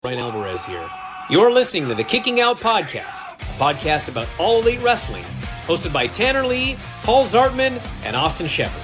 Ryan Alvarez here. You're listening to the Kicking Out Podcast, a podcast about All Elite Wrestling, hosted by Tanner Lee, Paul Zartman, and Austin Shepard.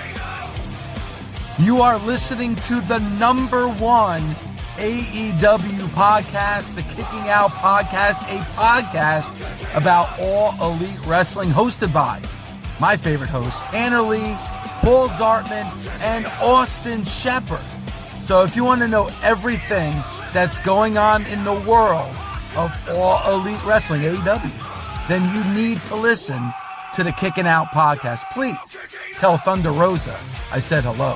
You are listening to the number one AEW podcast, the Kicking Out Podcast, a podcast about All Elite Wrestling, hosted by my favorite host, Tanner Lee, Paul Zartman, and Austin Shepard. So if you want to know everything that's going on in the world of All Elite Wrestling, AEW, then you need to listen to the Kicking Out Podcast. Please tell Thunder Rosa I said hello.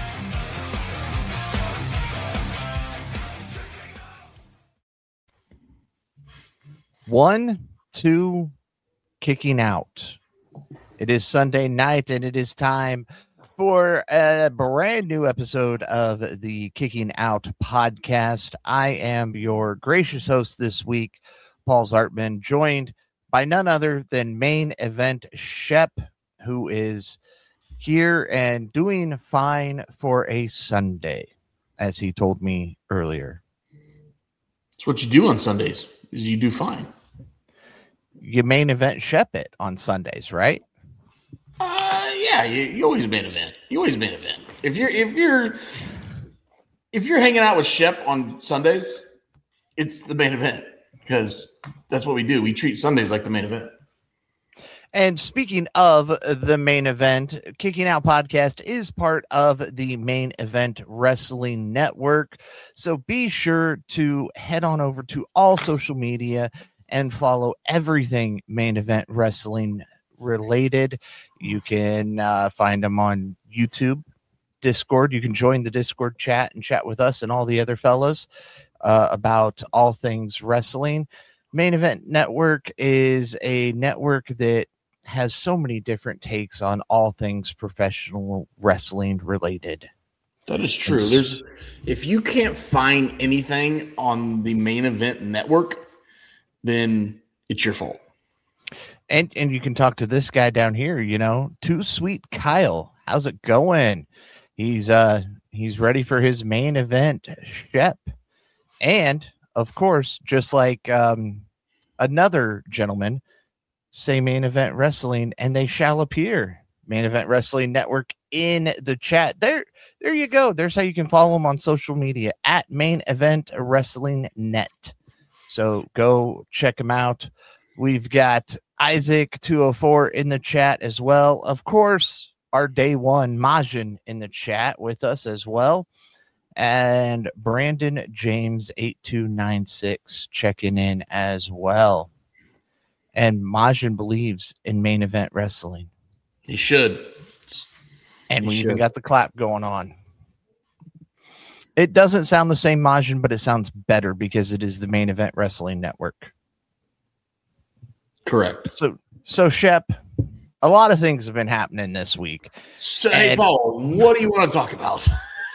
One, two, Kicking Out. It is Sunday night, and it is time for a brand new episode of the Kicking Out Podcast. I am your gracious host this week, Paul Zartman, joined by none other than Main Event Shep, who is here and doing fine for a Sunday, as he told me earlier. It's what you do on Sundays, is you do fine. You Main Event Shep it on Sundays, right? Yeah, you always main event. You always main event. If you're hanging out with Shep on Sundays, it's the main event, because that's what we do. We treat Sundays like the main event. And speaking of the main event, Kicking Out Podcast is part of the Main Event Wrestling Network. So be sure to head on over to all social media and follow everything Main Event Wrestling related. You can find them on YouTube, Discord. You can join the Discord chat and chat with us and all the other fellas about all things wrestling. Main Event Network is a network that has so many different takes on all things professional wrestling related. That is true. If you can't find anything on the Main Event Network, then it's your fault. And you can talk to this guy down here, Too Sweet Kyle. How's it going? He's ready for his main event, Shep. And of course, just like another gentleman, say Main Event Wrestling, and they shall appear. Main Event Wrestling Network in the chat. There you go. There's how you can follow them on social media at Main Event Wrestling Net. So go check them out. We've got Isaac 204 in the chat as well. Of course, our day one Majin in the chat with us as well. And Brandon James 8296 checking in as well. And Majin believes in Main Event Wrestling. He should. And we even got the clap going on. It doesn't sound the same, Majin, but it sounds better because it is the Main Event Wrestling Network. Correct. So Shep, a lot of things have been happening this week. So, hey, Paul, what do you want to talk about?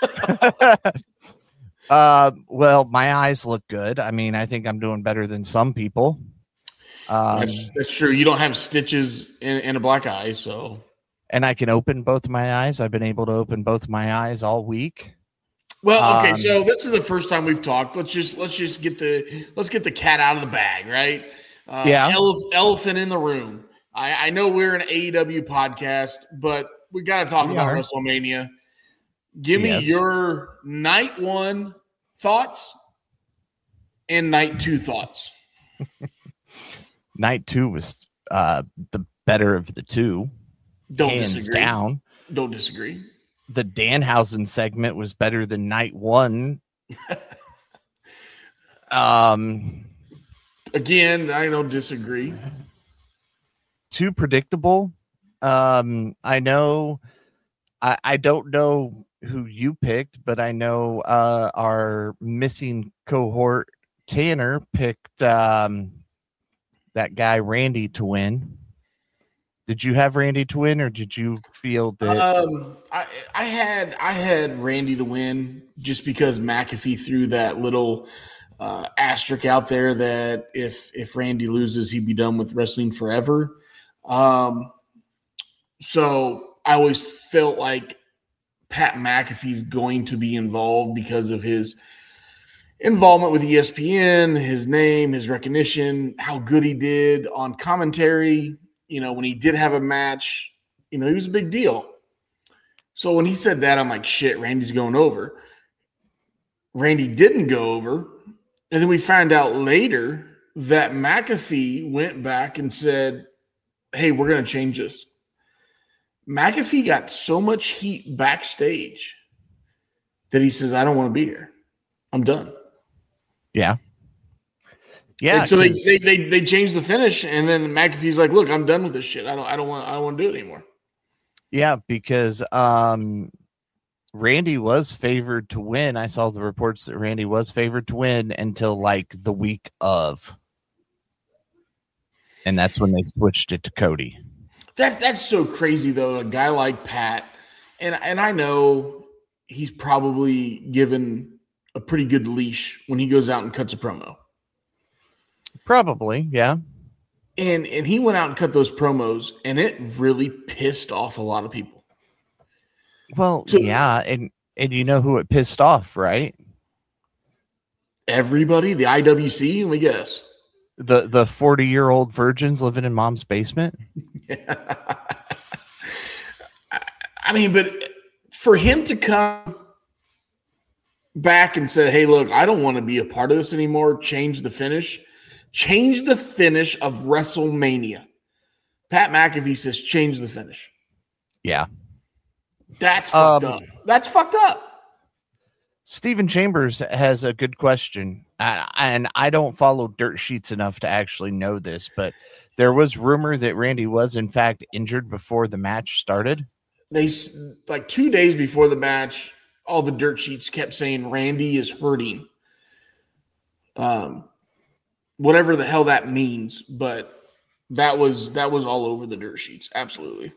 Well, my eyes look good. I mean, I think I'm doing better than some people. That's true. You don't have stitches in a black eye, so. And I can open both my eyes. I've been able to open both my eyes all week. Well, okay, so this is the first time we've talked. Let's get the cat out of the bag, right? Elephant in the room. I know we're an AEW podcast, but we got to talk about WrestleMania. Give me your night one thoughts and night two thoughts. Night two was the better of the two. Hands disagree. Down. Don't disagree. The Danhausen segment was better than night one. Again, I don't disagree. Too predictable. I know. I don't know who you picked, but I know our missing cohort Tanner picked that guy Randy to win. Did you have Randy to win, or did you feel that? I had Randy to win just because McAfee threw that little asterisk out there that if Randy loses, he'd be done with wrestling forever. So I always felt like Pat McAfee's going to be involved because of his involvement with ESPN, his name, his recognition, how good he did on commentary. When he did have a match, he was a big deal. So when he said that, I'm like, shit, Randy's going over. Randy didn't go over. And then we found out later that McAfee went back and said, hey, we're going to change this. McAfee got so much heat backstage that he says, I don't want to be here. I'm done. Yeah. Yeah. And so they changed the finish, and then McAfee's like, look, I'm done with this shit. I don't want to do it anymore. Yeah, because Randy was favored to win. I saw the reports that Randy was favored to win until like the week of. And that's when they switched it to Cody. That's so crazy, though. A guy like Pat, and I know he's probably given a pretty good leash when he goes out and cuts a promo. Probably, yeah. And he went out and cut those promos, and it really pissed off a lot of people. Well, yeah, and you know who it pissed off, right? Everybody, the IWC, let me guess. The 40-year-old virgins living in mom's basement. Yeah. I mean, but for him to come back and say, hey, look, I don't want to be a part of this anymore. Change the finish of WrestleMania. Pat McAfee says, change the finish. Yeah. That's fucked up. That's fucked up. Steven Chambers has a good question. And I don't follow dirt sheets enough to actually know this, but there was rumor that Randy was in fact injured before the match started. They like 2 days before the match, all the dirt sheets kept saying Randy is hurting. Whatever the hell that means, but that was all over the dirt sheets. Absolutely.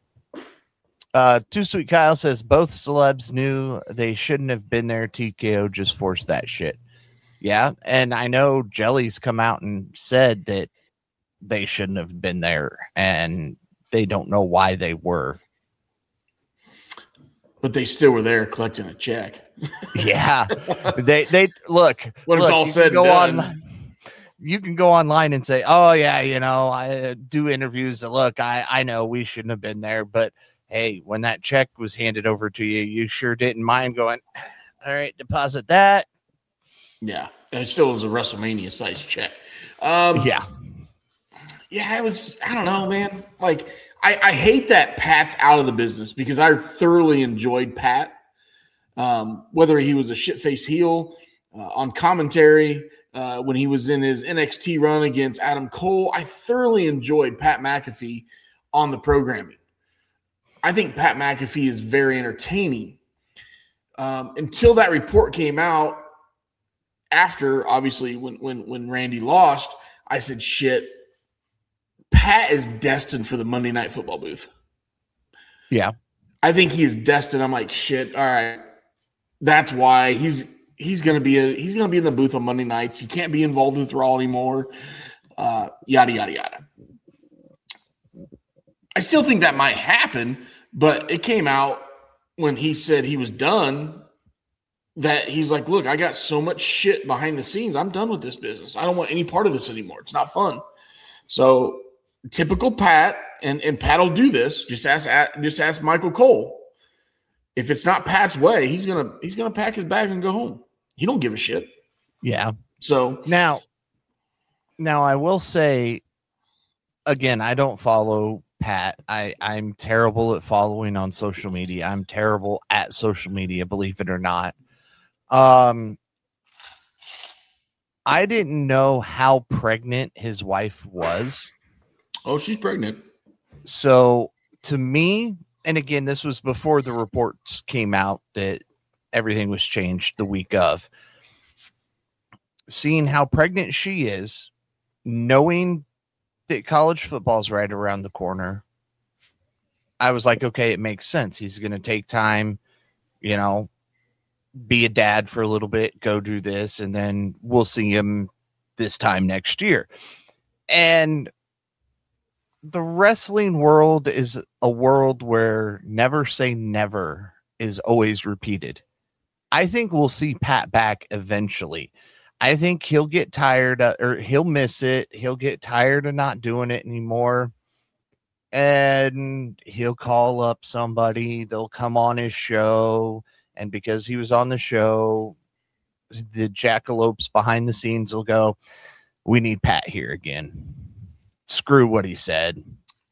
Too Sweet Kyle says both celebs knew they shouldn't have been there. TKO just forced that shit. Yeah, and I know Jelly's come out and said that they shouldn't have been there, and they don't know why they were. But they still were there collecting a check. Yeah, they look. When it's all said and done. You can go online and say, "Oh yeah, I do interviews. Look, I know we shouldn't have been there, but hey, when that check was handed over to you, you sure didn't mind going, all right, deposit that." Yeah, and it still was a WrestleMania size check. Yeah, it was. I don't know, man. Like, I hate that Pat's out of the business because I thoroughly enjoyed Pat. Whether he was a shit-faced heel on commentary, when he was in his NXT run against Adam Cole, I thoroughly enjoyed Pat McAfee on the programming. I think Pat McAfee is very entertaining. Until that report came out, after obviously when Randy lost, I said, shit, Pat is destined for the Monday Night Football booth. Yeah. I think he is destined. I'm like, shit, all right. That's why he's gonna be in the booth on Monday nights. He can't be involved with Raw anymore. Yada yada yada. I still think that might happen, but it came out when he said he was done that he's like, look, I got so much shit behind the scenes. I'm done with this business. I don't want any part of this anymore. It's not fun. So typical Pat, and Pat will do this. Just ask Michael Cole. If it's not Pat's way, he's gonna pack his bag and go home. He don't give a shit. Yeah. So now I will say again, I don't follow Pat. I'm terrible at following on social media. I'm terrible at social media, believe it or not. I didn't know how pregnant his wife was. Oh, she's pregnant. So to me, and again, this was before the reports came out that everything was changed the week of. Seeing how pregnant she is, knowing that college football's right around the corner, I was like, okay, it makes sense. He's going to take time, be a dad for a little bit, go do this, and then we'll see him this time next year. And the wrestling world is a world where never say never is always repeated. I think we'll see Pat back eventually. I think he'll get tired or he'll miss it. He'll get tired of not doing it anymore. And he'll call up somebody. They'll come on his show. And because he was on the show, the jackalopes behind the scenes will go, we need Pat here again. Screw what he said.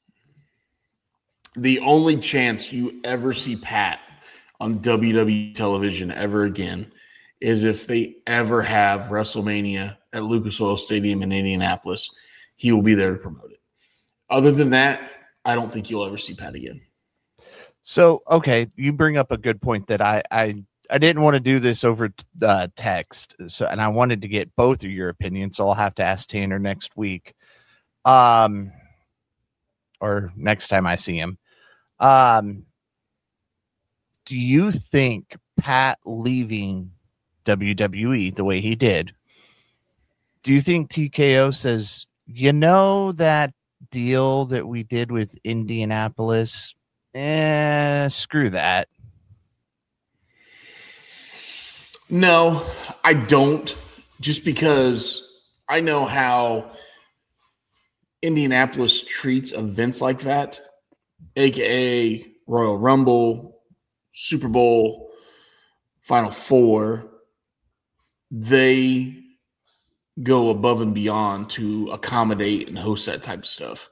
The only chance you ever see Pat on WWE television ever again is if they ever have WrestleMania at Lucas Oil Stadium in Indianapolis. He will be there to promote it. Other than that, I don't think you'll ever see Pat again. So, okay, you bring up a good point that I didn't want to do this over text, and I wanted to get both of your opinions, so I'll have to ask Tanner next week, or next time I see him. Do you think Pat leaving WWE the way he did, do you think TKO says, you know, that deal that we did with Indianapolis, screw that? No, I don't. Just because I know how Indianapolis treats events like that, aka Royal Rumble, Super Bowl, Final Four. They go above and beyond to accommodate and host that type of stuff.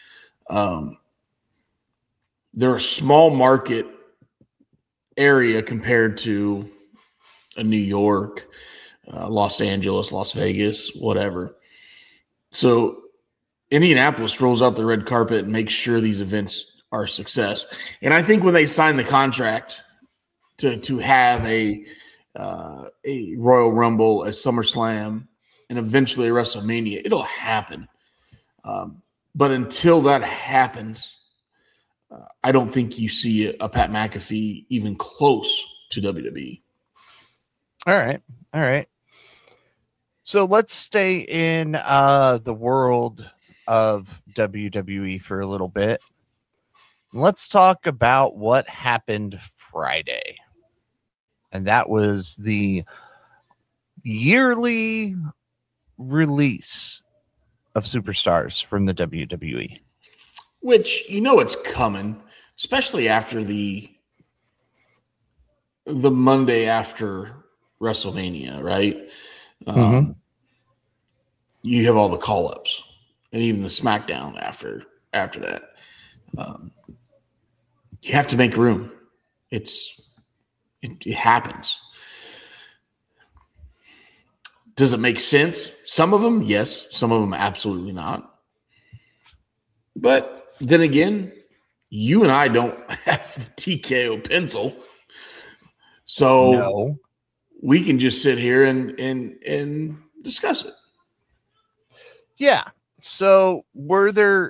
They're a small market area compared to a New York, Los Angeles, Las Vegas, whatever. So Indianapolis rolls out the red carpet and makes sure these events are a success. And I think when they sign the contract to have a Royal Rumble, a SummerSlam, and eventually a WrestleMania, it'll happen. But until that happens, I don't think you see a Pat McAfee even close to WWE. All right. So let's stay in the world of WWE for a little bit. Let's talk about what happened Friday. And that was the yearly release of superstars from the WWE. Which, you know, it's coming, especially after the Monday after WrestleMania, right? You have all the call-ups and even the SmackDown after that. You have to make room. It happens. Does it make sense? Some of them, yes. Some of them, absolutely not. But then again, you and I don't have the TKO pencil. So no. We can just sit here and discuss it. Yeah. So were there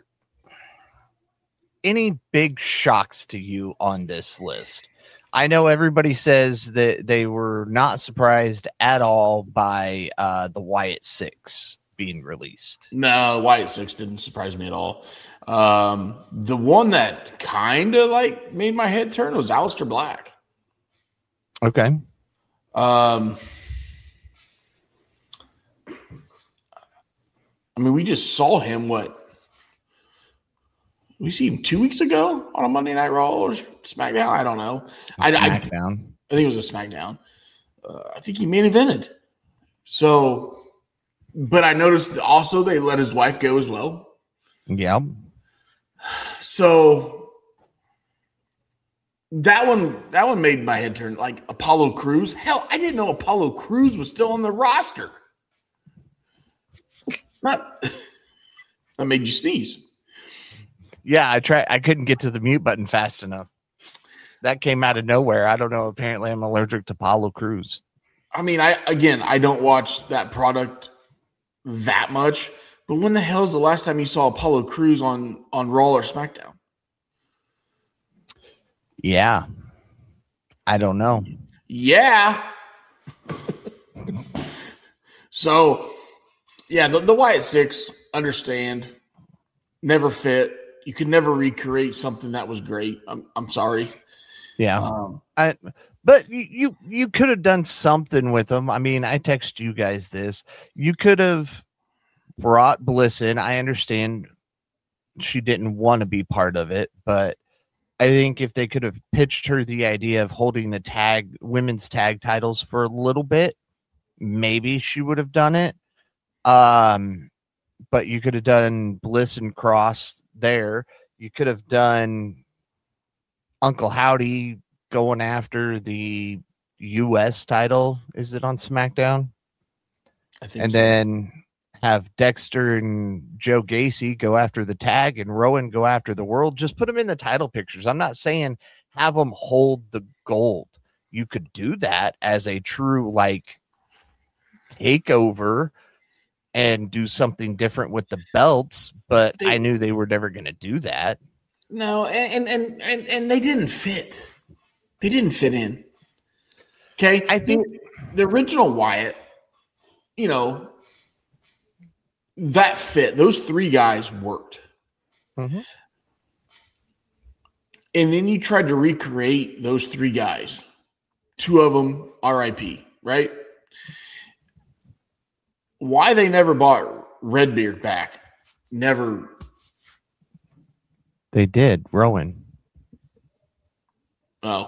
any big shocks to you on this list? I know everybody says that they were not surprised at all by the Wyatt Six being released. No, Wyatt Six didn't surprise me at all. The one that kind of like made my head turn was Aleister Black. Okay. I mean, we just saw him. We see him 2 weeks ago on a Monday Night Raw or SmackDown. I don't know. SmackDown. I think it was a SmackDown. I think he main evented. So, but I noticed also they let his wife go as well. Yeah. So that one made my head turn. Like Apollo Crews. Hell, I didn't know Apollo Crews was still on the roster. That made you sneeze. Yeah, I couldn't get to the mute button fast enough. That came out of nowhere. I don't know. Apparently, I'm allergic to Apollo Crews. I mean, I don't watch that product that much. But when the hell is the last time you saw Apollo Crews on Raw or SmackDown? Yeah. I don't know. Yeah. So, yeah, the Wyatt Six, understand, never fit. You could never recreate something that was great. I'm sorry. Yeah. But you could have done something with them. I mean, I text you guys this. You could have brought Bliss in. I understand she didn't want to be part of it, but I think if they could have pitched her the idea of holding the women's tag titles for a little bit, maybe she would have done it. But you could have done Bliss and Cross there. You could have done Uncle Howdy going after the U.S. title. Is it on SmackDown? I think and so. Then have Dexter and Joe Gacy go after the tag and Rowan go after the world. Just put them in the title pictures. I'm not saying have them hold the gold. You could do that as a true takeover and do something different with the belts, but I knew they were never going to do that. No, and they didn't fit. They didn't fit in. Okay, I think the original Wyatt, that fit. Those three guys worked. Mm-hmm. And then you tried to recreate those three guys. Two of them, RIP, right? Why they never bought Redbeard back? Never. They did. Rowan. Oh.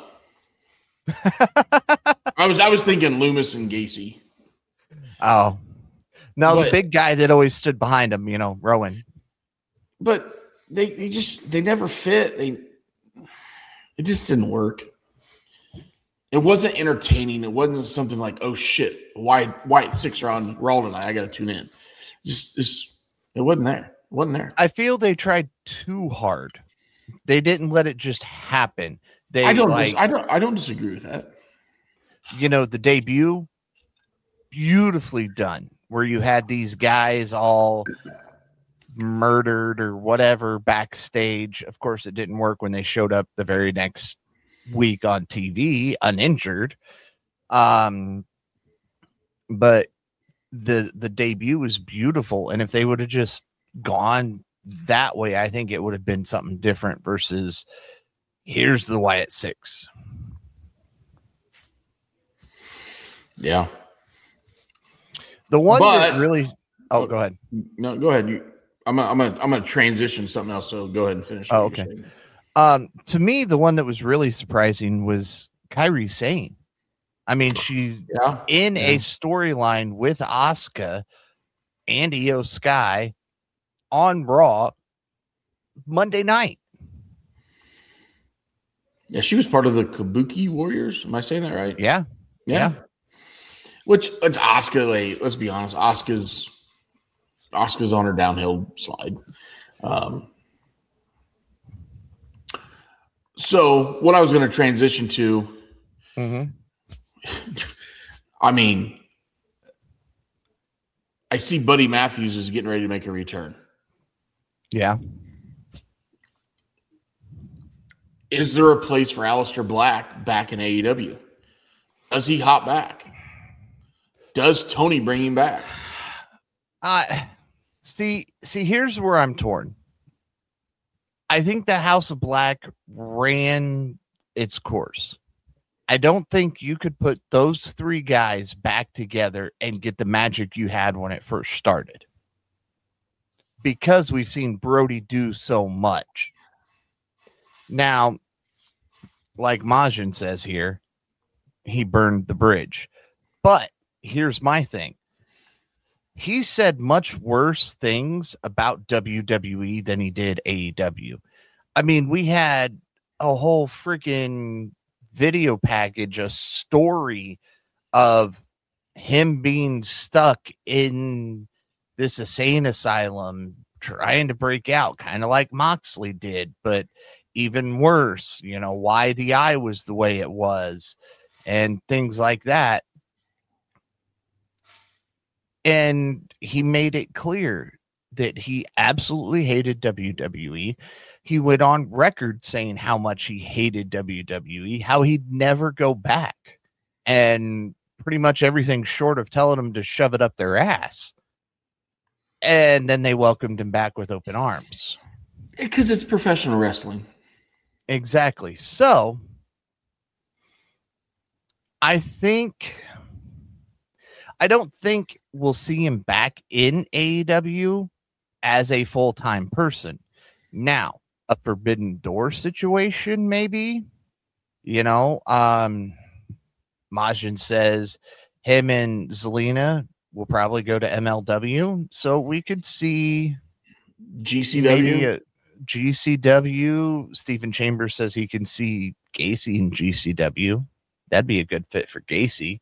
I was thinking Loomis and Gacy. Oh. No, the big guy that always stood behind him, Rowan. But they never fit. It just didn't work. It wasn't entertaining. It wasn't something like, oh shit, White Six are on Raw tonight. I got to tune in. Just it wasn't there. It wasn't there. I feel they tried too hard. They didn't let it just happen. I don't disagree with that. The debut, beautifully done, where you had these guys all murdered or whatever backstage. Of course, it didn't work when they showed up the very next week on TV uninjured. But the debut was beautiful, and if they would have just gone that way, I think it would have been something different versus here's the Wyatt Six. Yeah. The one that really go ahead. No, go ahead. I'm gonna transition to something else, so go ahead and finish. Oh, okay. To me, the one that was really surprising was Kairi Sane. I mean, she's in a storyline with Asuka and Io Sky on Raw Monday night. Yeah, she was part of the Kabuki Warriors. Am I saying that right? Yeah. Which it's Asuka. Let's be honest, Asuka's on her downhill slide. So what I was going to transition to, I mean, I see Buddy Matthews is getting ready to make a return. Yeah. Is there a place for Aleister Black back in AEW? Does he hop back? Does Tony bring him back? See, here's where I'm torn. I think the House of Black ran its course. I don't think you could put those three guys back together and get the magic you had when it first started. Because we've seen Brody do so much. Now, like Majin says here, he burned the bridge. But here's my thing. He said much worse things about WWE than he did AEW. I mean, we had a whole freaking video package, a story of him being stuck in this insane asylum, trying to break out, kind of like Moxley did, but even worse, why the eye was the way it was and things like that. And he made it clear that he absolutely hated WWE. He went on record saying how much he hated WWE, how he'd never go back, and pretty much everything short of telling them to shove it up their ass. And then they welcomed him back with open arms. Because it's professional wrestling. Exactly. So I don't think we'll see him back in AEW as a full-time person. Now, a Forbidden Door situation, maybe, Majin says him and Zelina will probably go to MLW. So we could see GCW. Maybe a GCW. Stephen Chambers says he can see Gacy in GCW. That'd be a good fit for Gacy.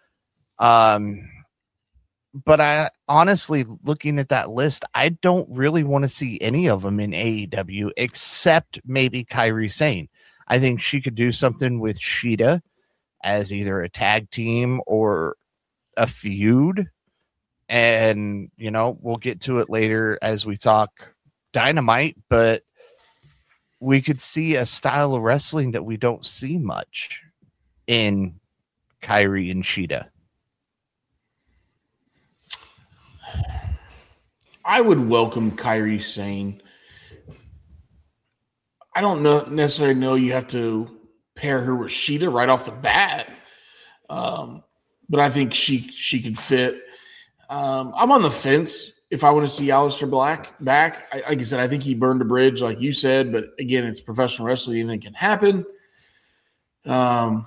But I honestly, looking at that list, I don't really want to see any of them in AEW except maybe Kairi Sane. I think she could do something with Shida as either a tag team or a feud. And, we'll get to it later as we talk Dynamite, but we could see a style of wrestling that we don't see much in Kairi and Shida. I would welcome Kairi Sane. I don't necessarily know you have to pair her with Shida right off the bat, but I think she could fit. I'm on the fence if I want to see Aleister Black back. Like I said, I think he burned a bridge, like you said. But again, it's professional wrestling; anything can happen. And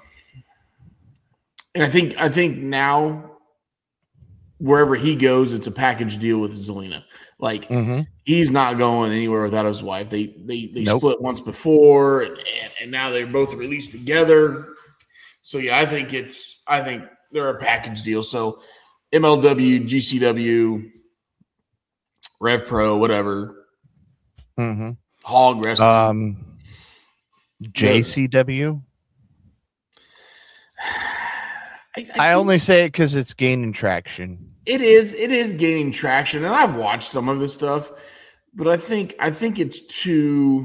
I think now, wherever he goes, it's a package deal with Zelina. Like he's not going anywhere without his wife. They split once before, and now they're both released together. So yeah, I think they're a package deal. So MLW, GCW, Rev Pro, whatever, Hog Wrestling, JCW. I only say it because it's gaining traction. It is gaining traction, and I've watched some of this stuff, but I think it's too.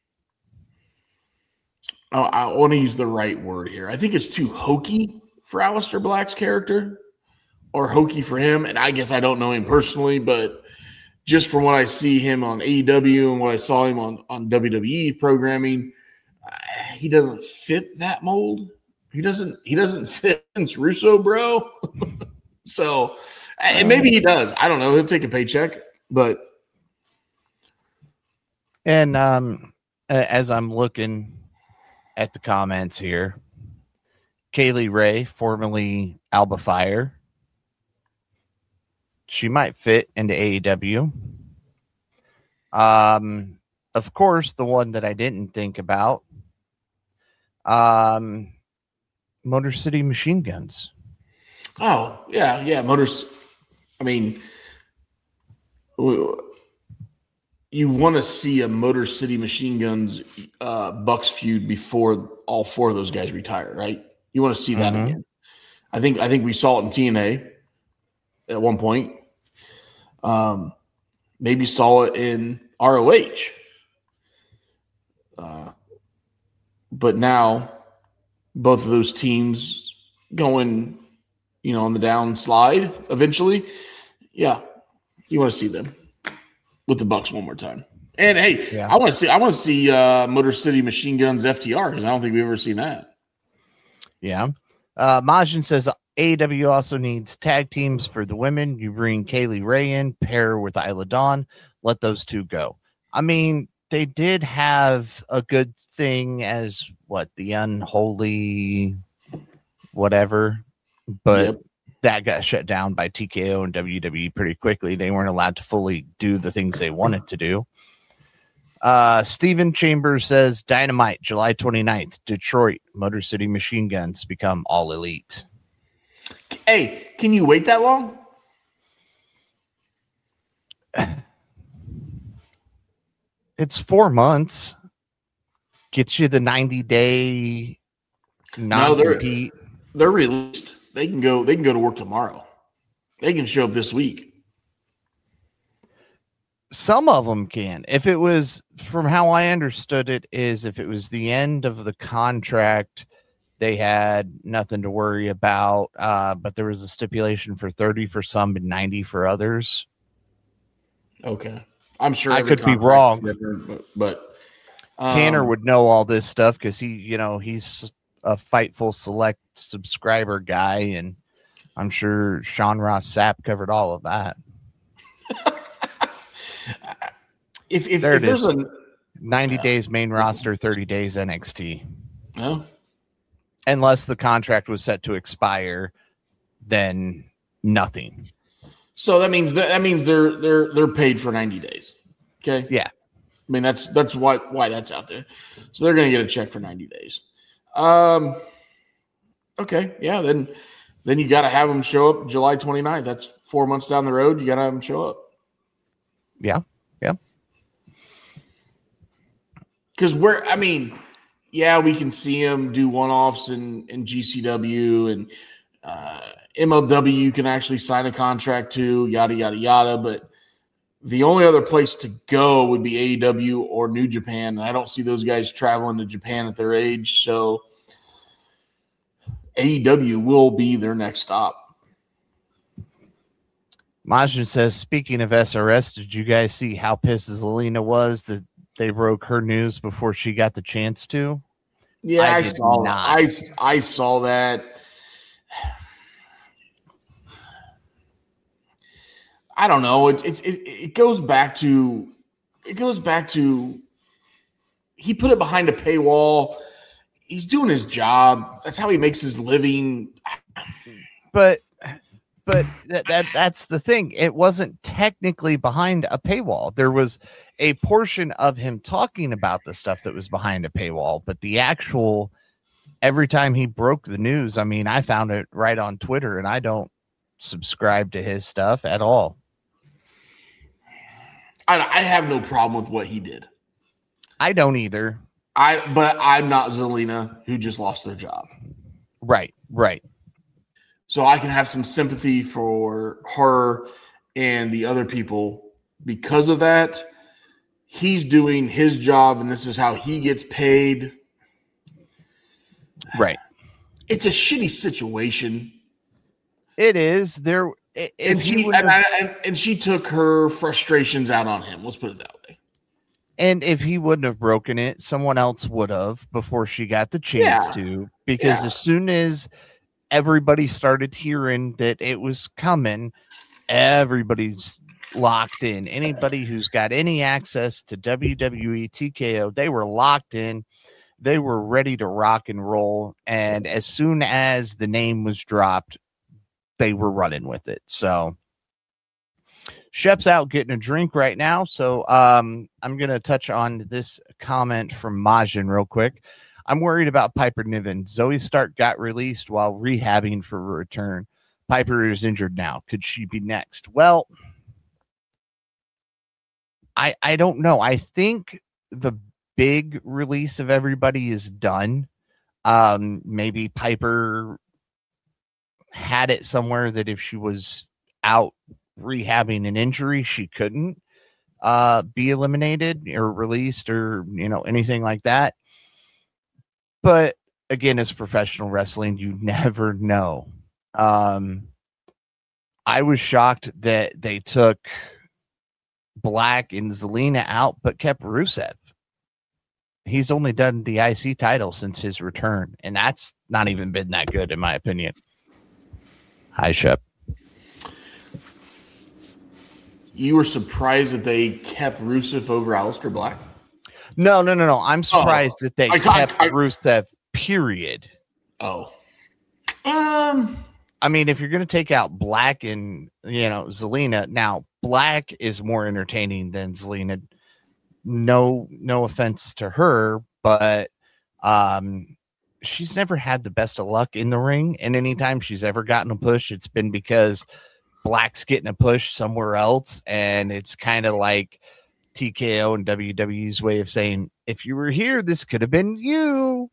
Oh, I want to use the right word here. I think it's too hokey for Aleister Black's character, or hokey for him. And I guess I don't know him personally, but just from what I see him on AEW and what I saw him on WWE programming, he doesn't fit that mold. He doesn't fit Vince Russo, bro. So, and maybe he does. I don't know. He'll take a paycheck, but. And as I'm looking at the comments here, Kaylee Ray, formerly Alba Fire, she might fit into AEW. Of course, the one that I didn't think about, Motor City Machine Guns. Oh, yeah. Motors. I mean, you want to see a Motor City Machine Guns Bucks feud before all four of those guys retire, right? You want to see that again. I think we saw it in TNA at one point. Maybe saw it in ROH. But now both of those teams going, on the downslide eventually. Yeah, you want to see them with the Bucks one more time. And hey, yeah. I want to see Motor City Machine Guns FTR because I don't think we've ever seen that. Yeah. Majin says AEW also needs tag teams for the women. You bring Kaylee Ray in, pair her with Isla Dawn, let those two go. I mean, they did have a good thing as the unholy whatever, but that got shut down by TKO and WWE pretty quickly. They weren't allowed to fully do the things they wanted to do. Stephen Chambers says Dynamite, July 29th, Detroit, Motor City Machine Guns become All Elite. Hey, can you wait that long? It's 4 months. Gets you the 90-day non-compete. No, they're released. They can go to work tomorrow. They can show up this week. Some of them can. If it was, from how I understood it, is if it was the end of the contract, they had nothing to worry about. But there was a stipulation for 30 for some and 90 for others. Okay. I'm sure I could be wrong, but Tanner would know all this stuff because he's Fightful Select subscriber guy, and I'm sure Sean Ross Sapp covered all of that. if there's a 90 days main roster, 30 days NXT. No. Unless the contract was set to expire, then nothing. So that means they're paid for 90 days. Okay. Yeah. I mean, that's why that's out there. So they're going to get a check for 90 days. Okay. Yeah. Then you got to have them show up July 29th. That's 4 months down the road. You got to have them show up. Yeah. Yeah. Because we can see them do one-offs in GCW and MLW. You can actually sign a contract to, yada, yada, yada. But the only other place to go would be AEW or New Japan. And I don't see those guys traveling to Japan at their age. So AEW will be their next stop. Majin says, speaking of SRS, did you guys see how pissed Zelina was that they broke her news before she got the chance to? Yeah, I saw that. I saw that. I don't know. It goes back to he put it behind a paywall. He's doing his job. That's how he makes his living. But that's the thing. It wasn't technically behind a paywall. There was a portion of him talking about the stuff that was behind a paywall, but the actual, every time he broke the news, I mean, I found it right on Twitter, and I don't subscribe to his stuff at all. I have no problem with what he did. I don't either. But I'm not Zelina, who just lost their job. Right. So I can have some sympathy for her and the other people because of that. He's doing his job, and this is how he gets paid. Right. It's a shitty situation. It is. And she took her frustrations out on him. Let's put it that way. And if he wouldn't have broken it, someone else would have before she got the chance to. Because as soon as everybody started hearing that it was coming, everybody's locked in. Anybody who's got any access to WWE TKO, they were locked in. They were ready to rock and roll. And as soon as the name was dropped, they were running with it. So Shep's out getting a drink right now. So I'm going to touch on this comment from Majin real quick. I'm worried about Piper Niven. Zoe Stark got released while rehabbing for a return. Piper is injured now. Could she be next? Well, I don't know. I think the big release of everybody is done. Maybe Piper had it somewhere that if she was out rehabbing an injury, she couldn't be eliminated or released or, anything like that. But again, it's professional wrestling. You never know. I was shocked that they took Black and Zelina out, but kept Rusev. He's only done the IC title since his return, and that's not even been that good, in my opinion. Hi, Shep. You were surprised that they kept Rusev over Aleister Black? No. I'm surprised that they kept Rusev, period. Oh. I mean, if you're going to take out Black and, Zelina, now Black is more entertaining than Zelina. No offense to her, but she's never had the best of luck in the ring. And anytime she's ever gotten a push, it's been because Black's getting a push somewhere else. And it's kind of like TKO and WWE's way of saying, if you were here, this could have been you.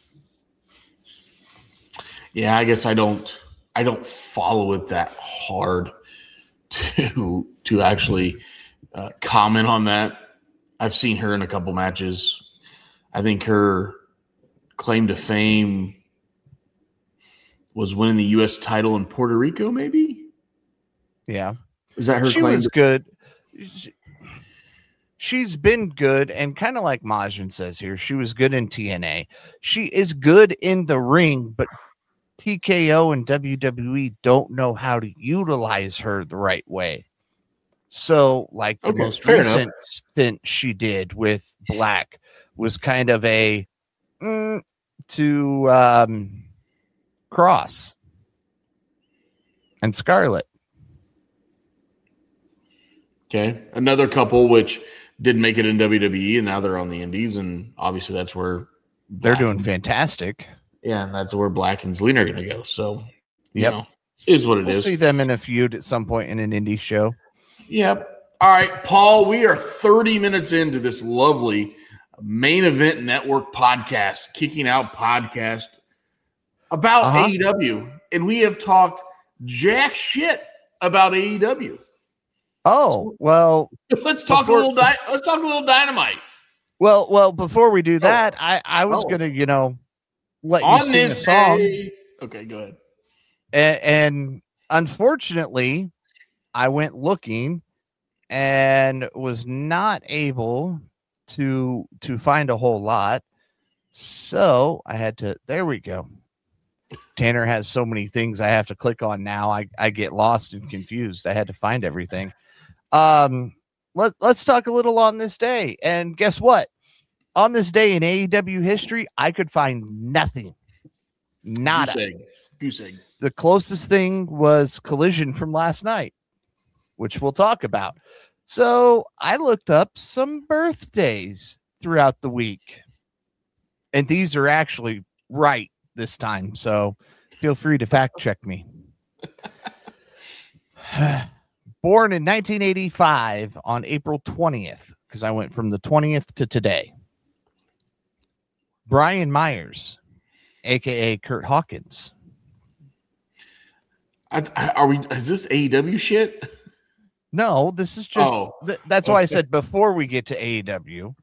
Yeah, I guess I don't follow it that hard to actually comment on that. I've seen her in a couple matches. I think her claim to fame was winning the U.S. title in Puerto Rico, maybe? Yeah. Is that her she claim? Was good. she's been good, and kind of like Majin says here, she was good in TNA. She is good in the ring, but TKO and WWE don't know how to utilize her the right way. So, like the most recent stint she did with Black was kind of a to Cross and Scarlett. Okay, another couple which didn't make it in WWE, and now they're on the Indies, and obviously that's where they're doing fantastic. Yeah, and that's where Black and Zelina are going to go. So, you know, is what it is. We'll see them in a feud at some point in an indie show. Yep. All right, Paul, we are 30 minutes into this lovely Main Event Network podcast, Kicking Out podcast about AEW, and we have talked jack shit about AEW. Oh, well, let's talk a little Dynamite. Well, before we do that, I was going to, let you sing a song. Okay, go ahead. And unfortunately, I went looking and was not able to find a whole lot. So I had to, there we go. Tanner has so many things I have to click on now. I get lost and confused. I had to find everything. Let's talk a little on this day. And guess what? On this day in AEW history, I could find nothing. Nada. Goose egg. The closest thing was Collision from last night, which we'll talk about. So I looked up some birthdays throughout the week. And these are actually right this time. So feel free to fact check me. Born in 1985 on April 20th, because I went from the 20th to today. Brian Myers, a.k.a. Kurt Hawkins. Is this AEW shit? No, this is just, that's why I said before we get to AEW.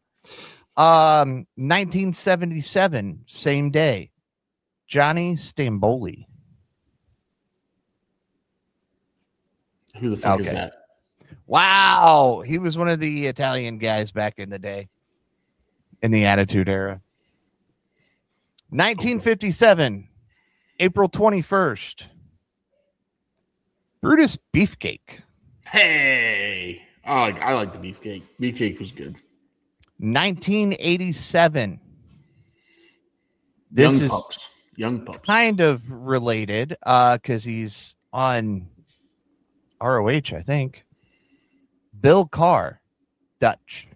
1977, same day, Johnny Stamboli. Who the fuck is that? Wow. He was one of the Italian guys back in the day, in the Attitude Era. 1957, April 21st, Brutus Beefcake. Hey, I like the Beefcake. Beefcake was good. 1987. This is Young Pups. Kind of related because he's on ROH, I think. Bill Carr, Dutch.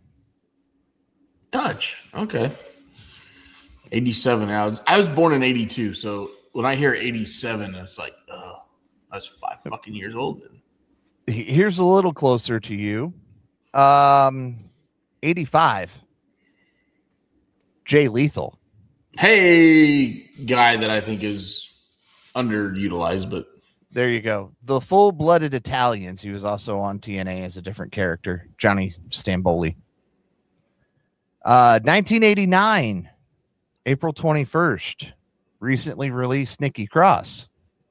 Okay. 87. I was born in 82, so when I hear 87, it's like, oh, that's 5 fucking years old. Here's a little closer to you. 85. Jay Lethal. Hey, guy that I think is underutilized, but there you go. The Full-Blooded Italians. He was also on TNA as a different character, Johnny Stamboli. 1989, April 21st, recently released Nikki Cross.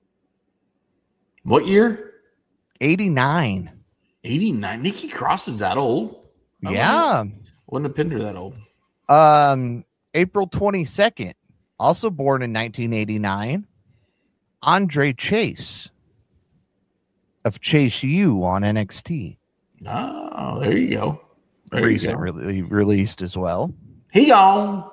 What year? 89. 89. Nikki Cross is that old? Yeah. Wouldn't have pinned her that old. April 22nd, also born in 1989, Andre Chase of Chase U on NXT. Oh, there you go. Recently released as well. He gone.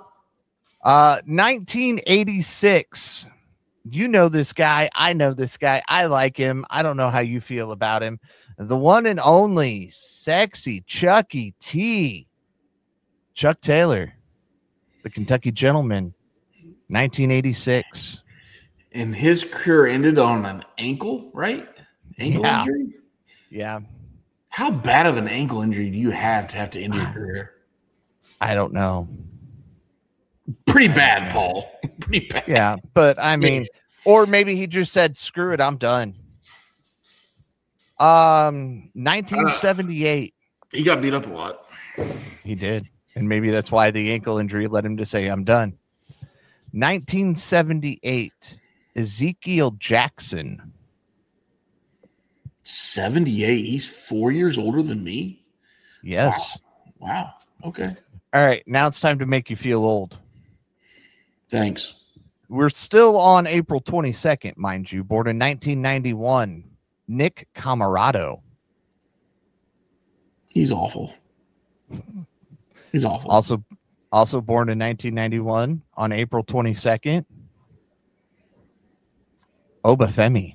1986. You know this guy. I know this guy. I like him. I don't know how you feel about him. The one and only sexy Chucky T. Chuck Taylor, the Kentucky Gentleman, 1986. And his career ended on an ankle, right? Ankle injury? Yeah. How bad of an ankle injury do you have to end your career? I don't know. Pretty bad, Paul. Pretty bad. Yeah, but I mean, or maybe he just said, screw it, I'm done. 1978. He got beat up a lot. He did. And maybe that's why the ankle injury led him to say, I'm done. 1978, Ezekiel Jackson. 78? He's 4 years older than me? Yes. Wow. Okay. All right. Now it's time to make you feel old. Thanks. We're still on April 22nd, mind you. Born in 1991. Nick Camarado. He's awful. He's awful. Also born in 1991 on April 22nd. Obafemi.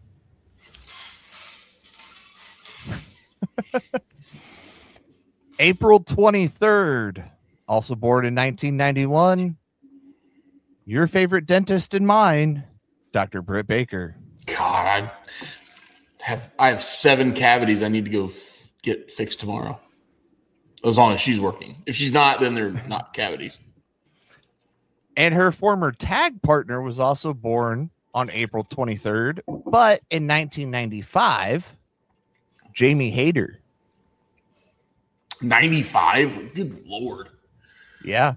April 23rd, also born in 1991. Your favorite dentist and mine, Dr. Britt Baker. God, I have 7 cavities I need to go get fixed tomorrow. As long as she's working. If she's not, then they're not cavities. And her former tag partner was also born on April 23rd, but in 1995, Jamie Hayter. 95? Good Lord. Yeah.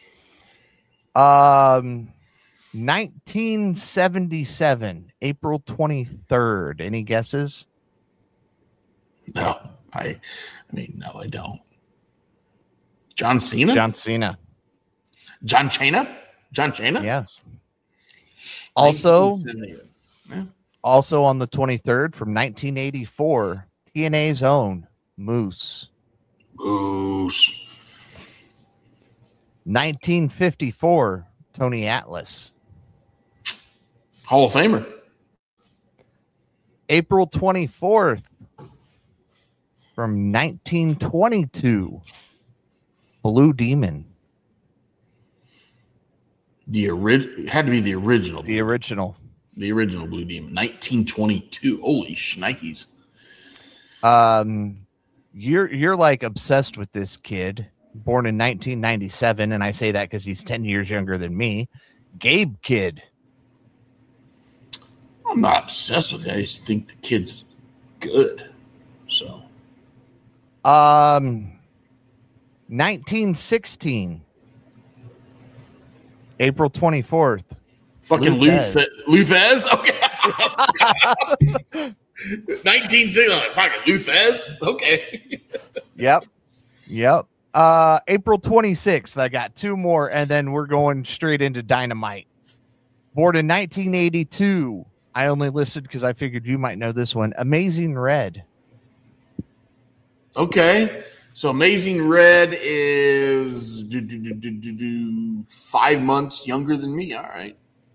1977, April 23rd. Any guesses? No. I mean, no, I don't. John Cena? John Cena. John Cena? John Cena? Yes. Also on the 23rd from 1984, TNA's own Moose. 1954, Tony Atlas. Hall of Famer. April 24th from 1922, Blue Demon. It had to be the original. The original Blue Demon. 1922. Holy shnikes. You're like obsessed with this kid, born in 1997, and I say that because he's 10 years younger than me. Gabe Kidd. I'm not obsessed with it. I just think the kid's good. So 1916. April 24th. Fucking Luthez? Okay. 1960. Fucking Luthez? Okay. Yep. April 26th. I got 2 more, and then we're going straight into Dynamite. Born in 1982. I only listed because I figured you might know this one. Amazing Red. Okay. So Amazing Red is 5 months younger than me. All right.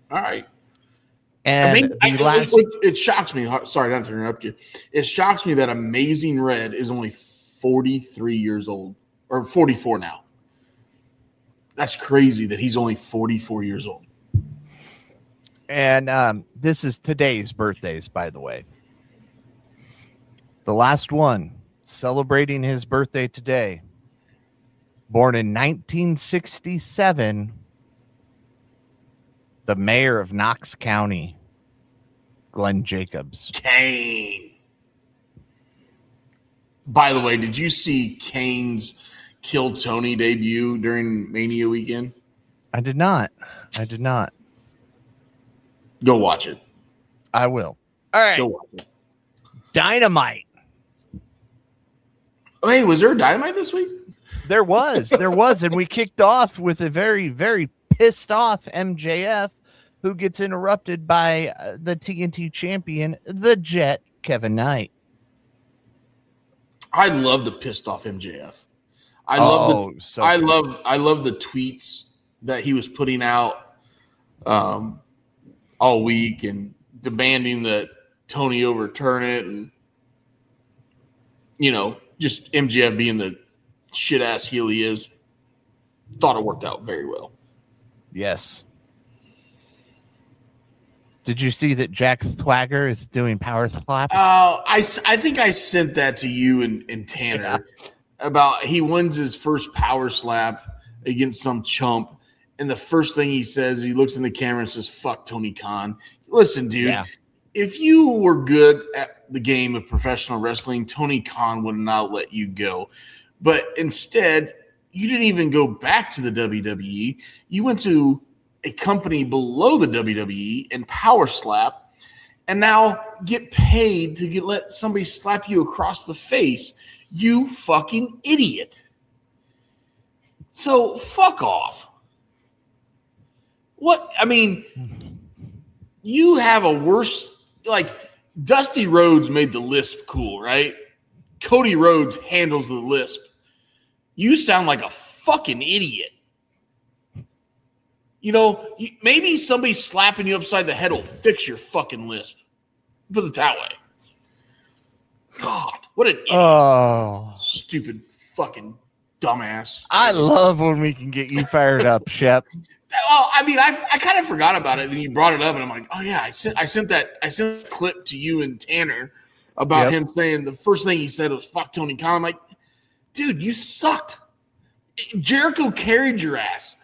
And it shocks me. Sorry, not to interrupt you. It shocks me that Amazing Red is only 43 years old, or 44 now. That's crazy that he's only 44 years old. And this is today's birthdays, by the way. The last one celebrating his birthday today. Born in 1967. The mayor of Knox County, Glenn Jacobs. Kane. By the way, did you see Kane's Kill Tony debut during Mania weekend? I did not. Go watch it. I will. All right. Go watch it. Dynamite. Oh, hey, was there a Dynamite this week? There was. And we kicked off with a very, very pissed off MJF who gets interrupted by the TNT champion, the Jet, Kevin Knight. I love the pissed off MJF. I love the tweets that he was putting out all week and demanding that Tony overturn it, and just MJF being the shit ass heel he is. Thought it worked out very well. Yes. Did you see that Jack Swagger is doing power slap? I think I sent that to you and Tanner about he wins his first power slap against some chump, and the first thing he says, he looks in the camera and says, "Fuck Tony Khan." Listen, dude, if you were good at the game of professional wrestling, Tony Khan would not let you go. But instead, you didn't even go back to the WWE. You went to a company below the WWE and power slap, and now get paid to let somebody slap you across the face. You fucking idiot. So fuck off. What? I mean, you have a worse, like, Dusty Rhodes made the lisp cool, right? Cody Rhodes handles the lisp. You sound like a fucking idiot. You know, maybe somebody slapping you upside the head will fix your fucking lisp. Put it that way. God, what an idiot. Oh. Stupid fucking dumbass. I love when we can get you fired up, Shep. Well, I mean, I kind of forgot about it. Then you brought it up, and I'm like, oh yeah, I sent that clip to you and Tanner about him saying the first thing he said was "fuck Tony Khan." I'm like, dude, you sucked. Jericho carried your ass.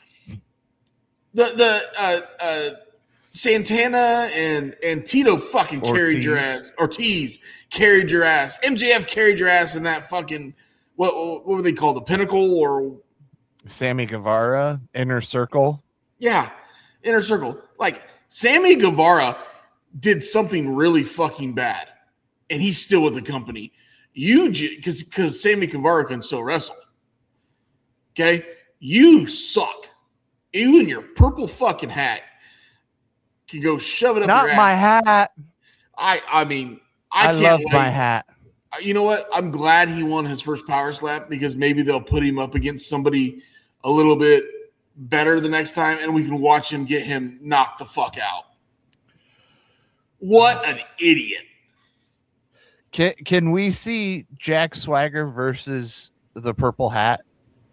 The Santana and Tito fucking carried your ass. Ortiz carried your ass. MJF carried your ass in that fucking what were they called? The Pinnacle or Sammy Guevara, Inner Circle. Yeah, Inner Circle. Like, Sammy Guevara did something really fucking bad, and he's still with the company. Because Sammy Guevara can still wrestle. Okay? You suck. You and your purple fucking hat can go shove it up Not your ass. my hat. I mean, I can't love wait. my hat. You know what? I'm glad he won his first power slap because maybe they'll put him up against somebody a little bit better the next time, and we can watch him get him knocked the fuck out. What an idiot. Can we see Jack Swagger versus the purple hat?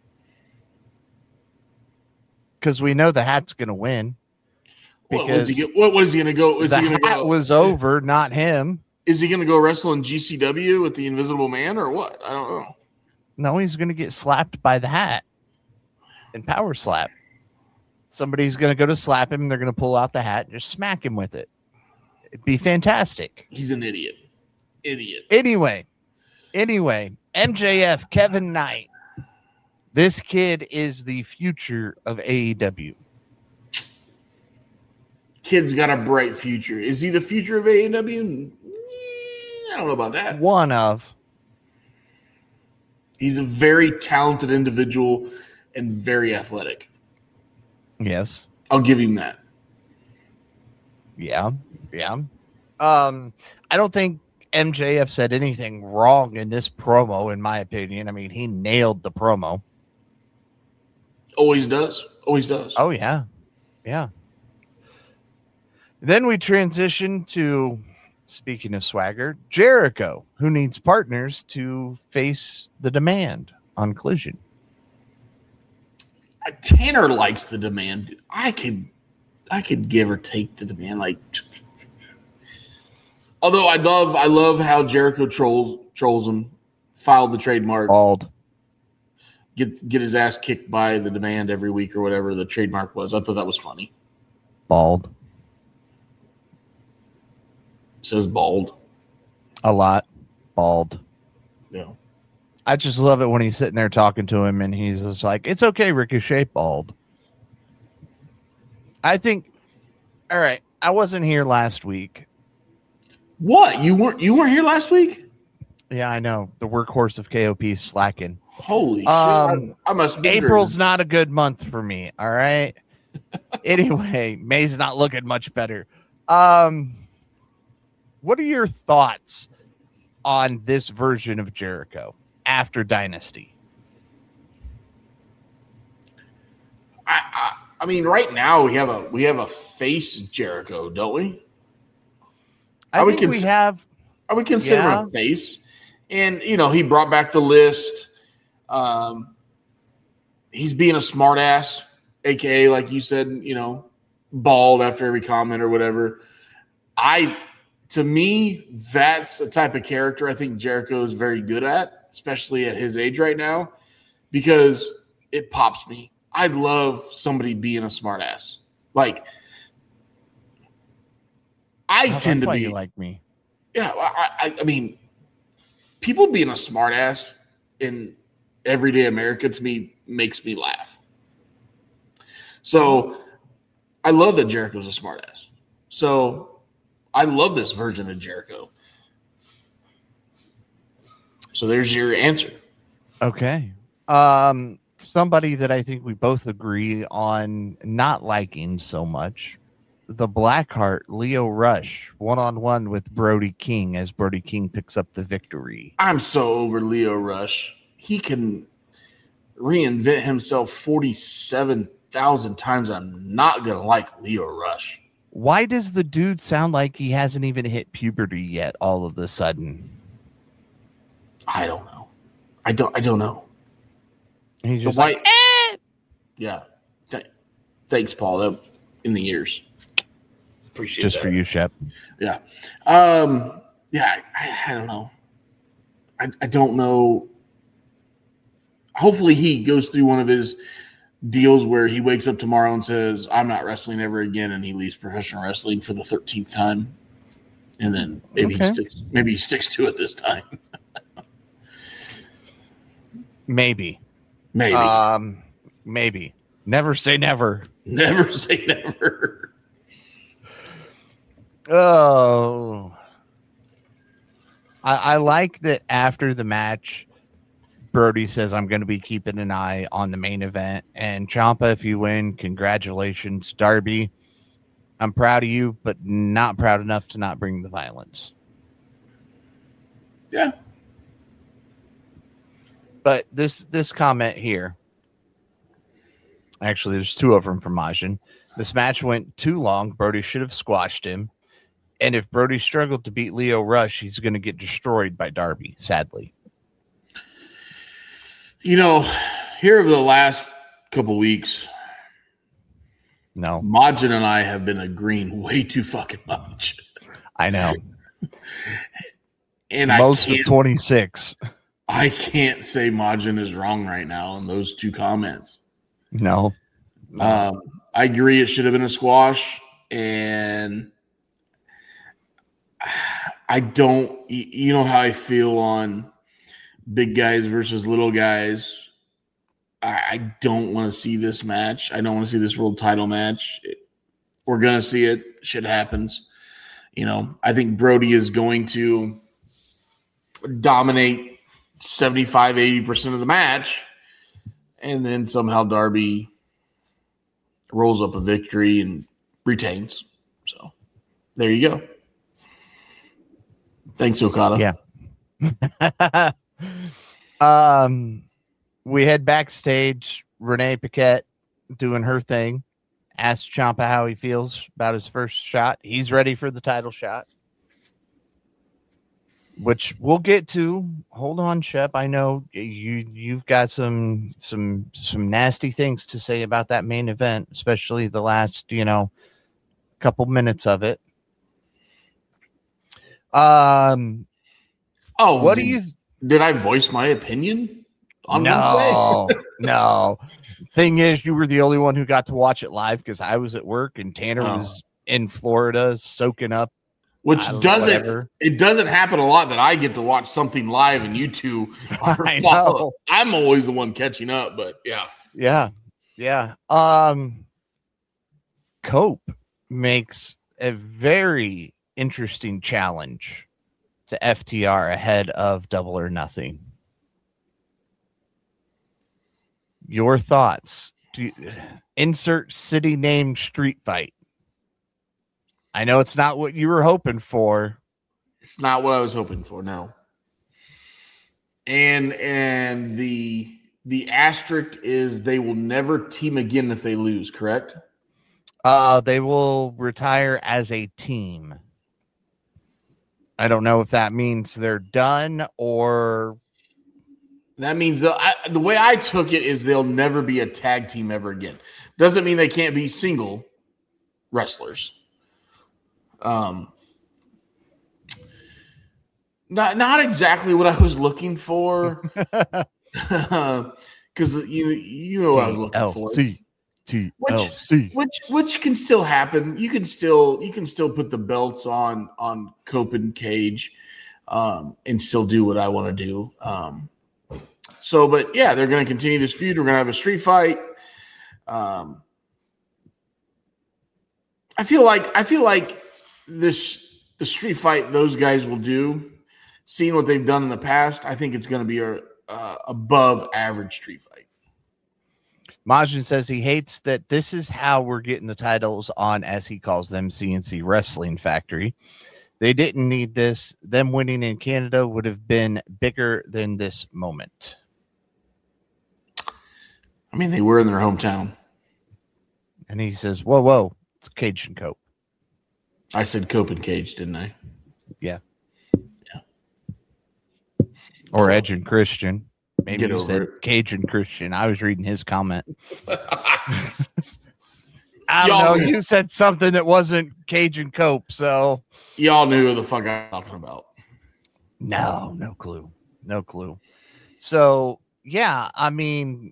Because we know the hat's going to win. What is he going to go? The hat was over, not him. Is he going to go wrestle in GCW with the Invisible Man or what? I don't know. No, he's going to get slapped by the hat and power slap. Somebody's going to go to slap him. They're going to pull out the hat and just smack him with it. It'd be fantastic. He's an idiot. Anyway, MJF, Kevin Knight. This kid is the future of AEW. Kid's got a bright future. Is he the future of AEW? I don't know about that. One of. He's a very talented individual and very athletic. Yes. I'll give him that. Yeah. I don't think MJF said anything wrong in this promo, in my opinion. I mean, he nailed the promo. Always does. Oh, yeah. Then we transition to, speaking of swagger, Jericho, who needs partners to face the Demand on Collision. Tanner likes the Demand. I could give or take the Demand. Like, although I love how Jericho trolls him, filed the trademark, Bald, get his ass kicked by the Demand every week or whatever the trademark was. I thought that was funny. Bald. Says bald. A lot. Bald. Yeah. I just love it when he's sitting there talking to him and he's just like, it's okay, Ricochet, bald. I think, all right, I wasn't here last week. What? You weren't here last week? Yeah, I know. The workhorse of KOP is slacking. Holy shit. I must be April's not a good month for me, all right? Anyway, May's not looking much better. What are your thoughts on this version of Jericho after Dynasty? I mean, right now we have a face Jericho, don't we? I would consider him a face. And he brought back the list. He's being a smartass, aka, like you said, bald after every comment or whatever. To me, that's a type of character I think Jericho is very good at, especially at his age right now, because it pops me. I love somebody being a smartass. Like, I tend to be. You like me. Yeah, I mean, people being a smartass in everyday America, to me, makes me laugh. So I love that Jericho's a smartass. So I love this version of Jericho. So there's your answer. Okay. somebody that I think we both agree on not liking so much. The Blackheart, Lio Rush, one-on-one with Brody King as Brody King picks up the victory. I'm so over Lio Rush. He can reinvent himself 47,000 times. I'm not going to like Lio Rush. Why does the dude sound like he hasn't even hit puberty yet all of a sudden? I don't know. I don't know. He's just like, yeah. Thanks, Paul. That in the ears. Appreciate just that. For you, Shep. Yeah. Yeah. I don't know. I don't know. Hopefully he goes through one of his deals where he wakes up tomorrow and says, I'm not wrestling ever again, and he leaves professional wrestling for the 13th time. And then maybe he sticks to it this time. Maybe. Maybe. Never say never. Never say never. Oh. I like that after the match, Brody says, I'm going to be keeping an eye on the main event. And Ciampa, if you win, congratulations. Darby, I'm proud of you, but not proud enough to not bring the violence. Yeah. But this comment here, actually, there's two of them from Majin. This match went too long. Brody should have squashed him. And if Brody struggled to beat Lio Rush, he's going to get destroyed by Darby, sadly. You know, here over the last couple weeks, Majin and I have been agreeing way too fucking much. I know. And most of 26. I can't say Majin is wrong right now in those two comments. No. I agree it should have been a squash, and I don't, you know how I feel on big guys versus little guys. I don't want to see this match. I don't want to see this world title match. We're going to see it. Shit happens. You know, I think Brody is going to dominate 75-80% of the match, and then somehow Darby rolls up a victory and retains. So there you go. Thanks, Okada. Yeah. We head backstage. Renee Paquette doing her thing. Asked Ciampa how he feels about his first shot. He's ready for the title shot, which we'll get to. Hold on, Shep. I know you've got some nasty things to say about that main event, especially the last, couple minutes of it. Did I voice my opinion on Wednesday? No. Thing is, you were the only one who got to watch it live because I was at work and Tanner was in Florida soaking up. Which doesn't happen a lot that I get to watch something live and you two are following. I'm always the one catching up, but yeah. Cope makes a very interesting challenge to FTR ahead of Double or Nothing. Your thoughts? Insert city name street fight. I know it's not what you were hoping for. It's not what I was hoping for, no. And the asterisk is they will never team again if they lose, correct? They will retire as a team. I don't know if that means they're done or... That means the way I took it is they'll never be a tag team ever again. Doesn't mean they can't be single wrestlers. Not exactly what I was looking for. Because you know what I was looking for. TLC. Which can still happen. You can still put the belts on Cope and Cage and still do what I want to do. But yeah, they're going to continue this feud. We're going to have a street fight. I feel like the street fight those guys will do, seeing what they've done in the past, I think it's going to be a above average street fight. Majin says he hates that this is how we're getting the titles on, as he calls them, CNC Wrestling Factory. They didn't need this. Them winning in Canada would have been bigger than this moment. I mean, they were in their hometown. And he says, whoa, it's Cage and Cope. I said Cope and Cage, didn't I? Yeah. Or Edge and Christian. Maybe you said Cage and Christian. I was reading his comment. I don't know. You said something that wasn't Cage and Cope, so y'all knew who the fuck I was talking about. No clue. So yeah, I mean,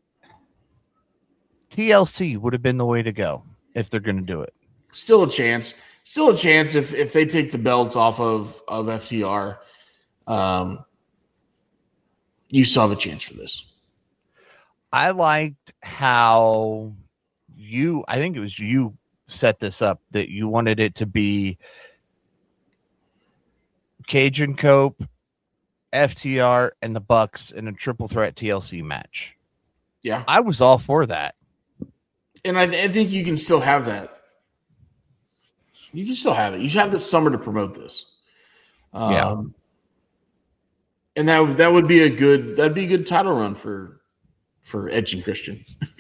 TLC would have been the way to go if they're going to do it. Still a chance if they take the belts off of FTR. You still have a chance for this. I liked how I think it was you set this up, that you wanted it to be Cage and Cope, FTR, and the Bucks in a triple threat TLC match. Yeah. I was all for that. And I think you can still have that. You can still have it. You have this summer to promote this. Yeah. And that would be a good title run for Edge and Christian.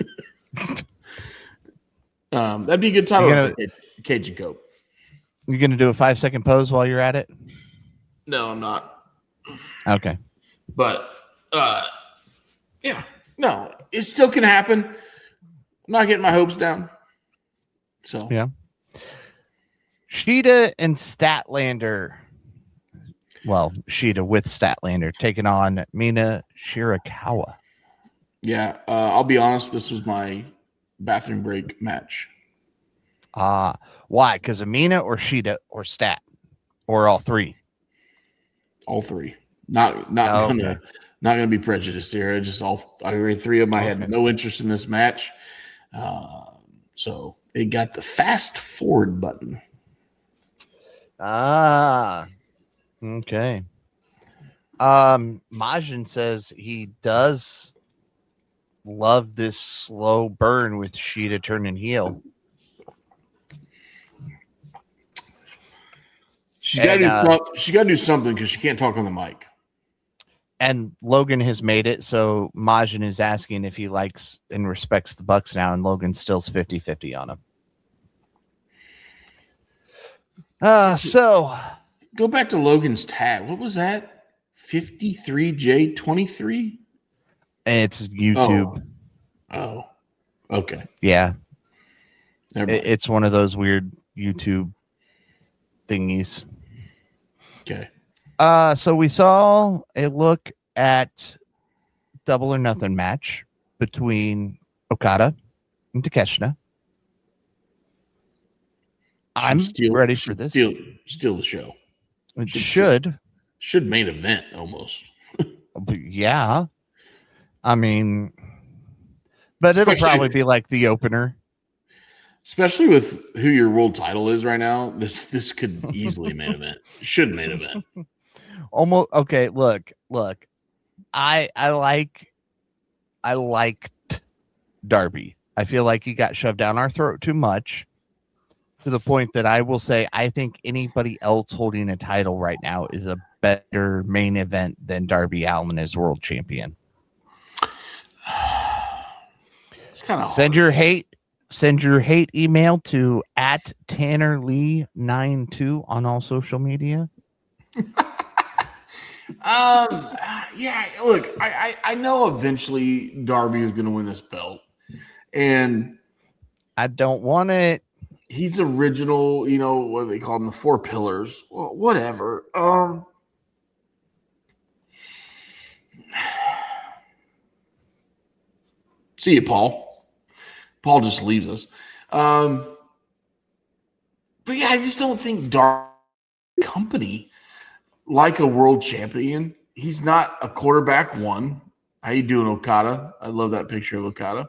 That'd be a good title run for Cage and Cope. You gonna do a 5-second pose while you're at it? No, I'm not. Okay. But yeah. No, it still can happen. I'm not getting my hopes down. So yeah. Shida and Statlander. Well, Shida with Statlander taking on Mina Shirakawa. Yeah, I'll be honest. This was my bathroom break match. Why? Because of Mina or Shida or Stat, or all three? All three. Not gonna be prejudiced here. I read three of them. I had no interest in this match, so they got the fast forward button. Okay. Majin says he does love this slow burn with Shida turning heel. She got to do something because she can't talk on the mic. And Logan has made it, so Majin is asking if he likes and respects the Bucks now, and Logan still's 50-50 on him. So go back to Logan's tag. What was that? 53J23? It's YouTube. Oh. Okay. Yeah. It's one of those weird YouTube thingies. Okay. So we saw a look at Double or Nothing match between Okada and Takeshita. I'm ready for this. Steal the show. It should main event almost. Yeah. I mean, but it'll probably be like the opener. Especially with who your world title is right now, this could easily main event. Should main event. Almost okay. Look. I liked Darby. I feel like he got shoved down our throat too much, to the point that I will say I think anybody else holding a title right now is a better main event than Darby Allin as world champion. It's kind of Send your hate email to @TannerLee92 on all social media. Yeah, look, I know eventually Darby is going to win this belt, and I don't want it. He's original, what do they call them? The 4 pillars. Well, whatever. See you, Paul. Paul just leaves us. But yeah, I just don't think Darby company like a world champion. He's not a quarterback one. How you doing, Okada? I love that picture of Okada.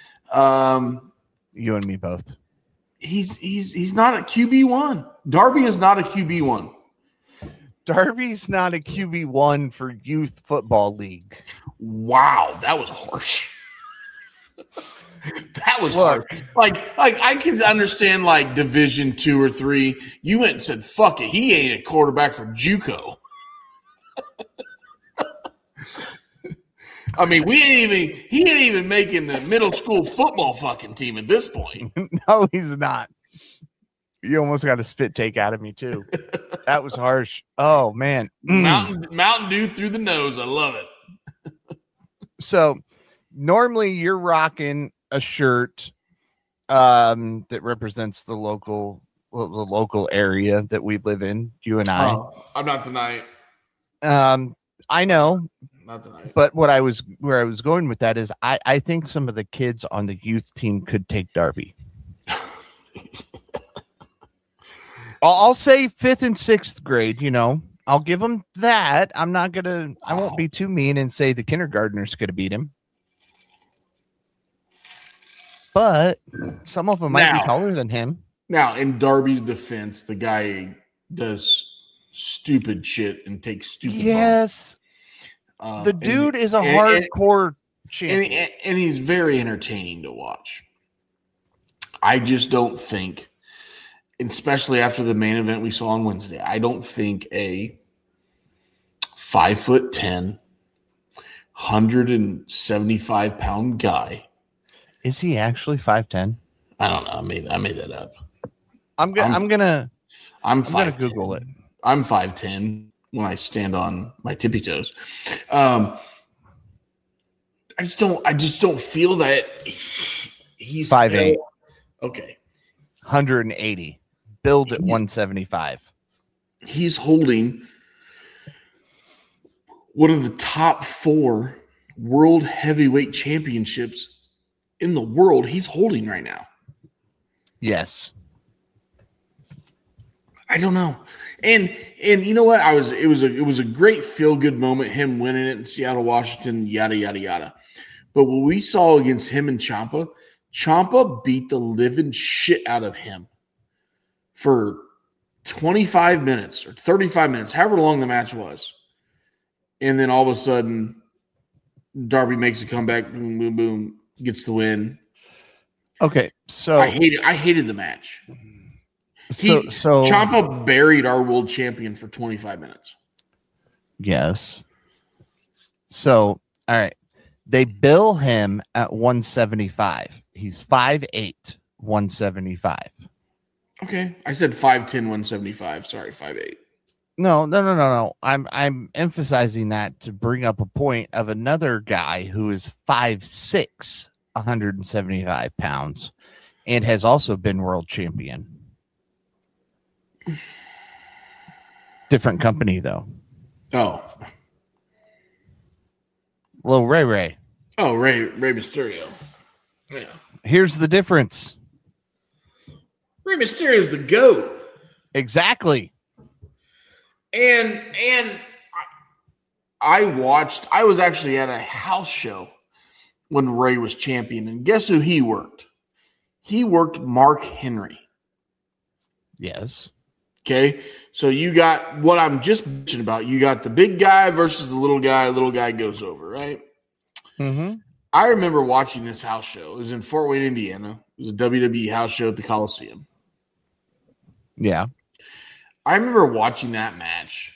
You and me both. He's not a QB1. Darby is not a QB1. Darby's not a QB1 for youth football league. Wow, that was harsh. That was hard. Like I can understand like Division 2 or 3. You went and said, "Fuck it, he ain't a quarterback for JUCO." I mean, he ain't even making the middle school football fucking team at this point. No, he's not. You almost got a spit take out of me too. That was harsh. Oh man. Mountain Dew through the nose. I love it. So normally you're rocking a shirt that represents the local area that we live in, you and I. Oh, I'm not tonight. I know. Not tonight. But where I was going with that is I think some of the kids on the youth team could take Darby. I'll say 5th and 6th grade, I'll give them that. I won't be too mean and say the kindergartners could have beat him. But some of them might be taller than him. Now, in Darby's defense, the guy does stupid shit and takes stupid Yes. The dude is a hardcore champion. And he's very entertaining to watch. I just don't think, especially after the main event we saw on Wednesday, I don't think a 5'10", 175-pound guy. Is he actually 5'10"? I don't know. I made that up. I'm gonna Google it. I'm 5'10" when I stand on my tippy toes. I just don't feel that he's 5'8". Okay. 180. Build at 175. He's holding one of the top 4 world heavyweight championships in the world. He's holding right now. Yes. I don't know. And you know what? It was a great feel-good moment, him winning it in Seattle, Washington, yada, yada, yada. But what we saw against him and Ciampa beat the living shit out of him for 25 minutes or 35 minutes, however long the match was. And then all of a sudden, Darby makes a comeback, boom, boom, boom, gets the win. Okay, so I hated the match. So Ciampa buried our world champion for 25 minutes. Yes. So, all right. They bill him at 175. He's 5'8", 175. Okay. I said 5'10", 175. Sorry, 5'8". No. I'm emphasizing that to bring up a point of another guy who is 5'6", 175 pounds, and has also been world champion. Different company, though. Oh. Little Ray. Oh, Rey Mysterio. Yeah. Here's the difference. Rey Mysterio is the GOAT. Exactly. And I was actually at a house show when Rey was champion, and guess who he worked? He worked Mark Henry. Yes. Okay, so you got what I'm just mentioning about. You got the big guy versus the little guy. Little guy goes over, right? Mm-hmm. I remember watching this house show. It was in Fort Wayne, Indiana. It was a WWE house show at the Coliseum. Yeah. I remember watching that match.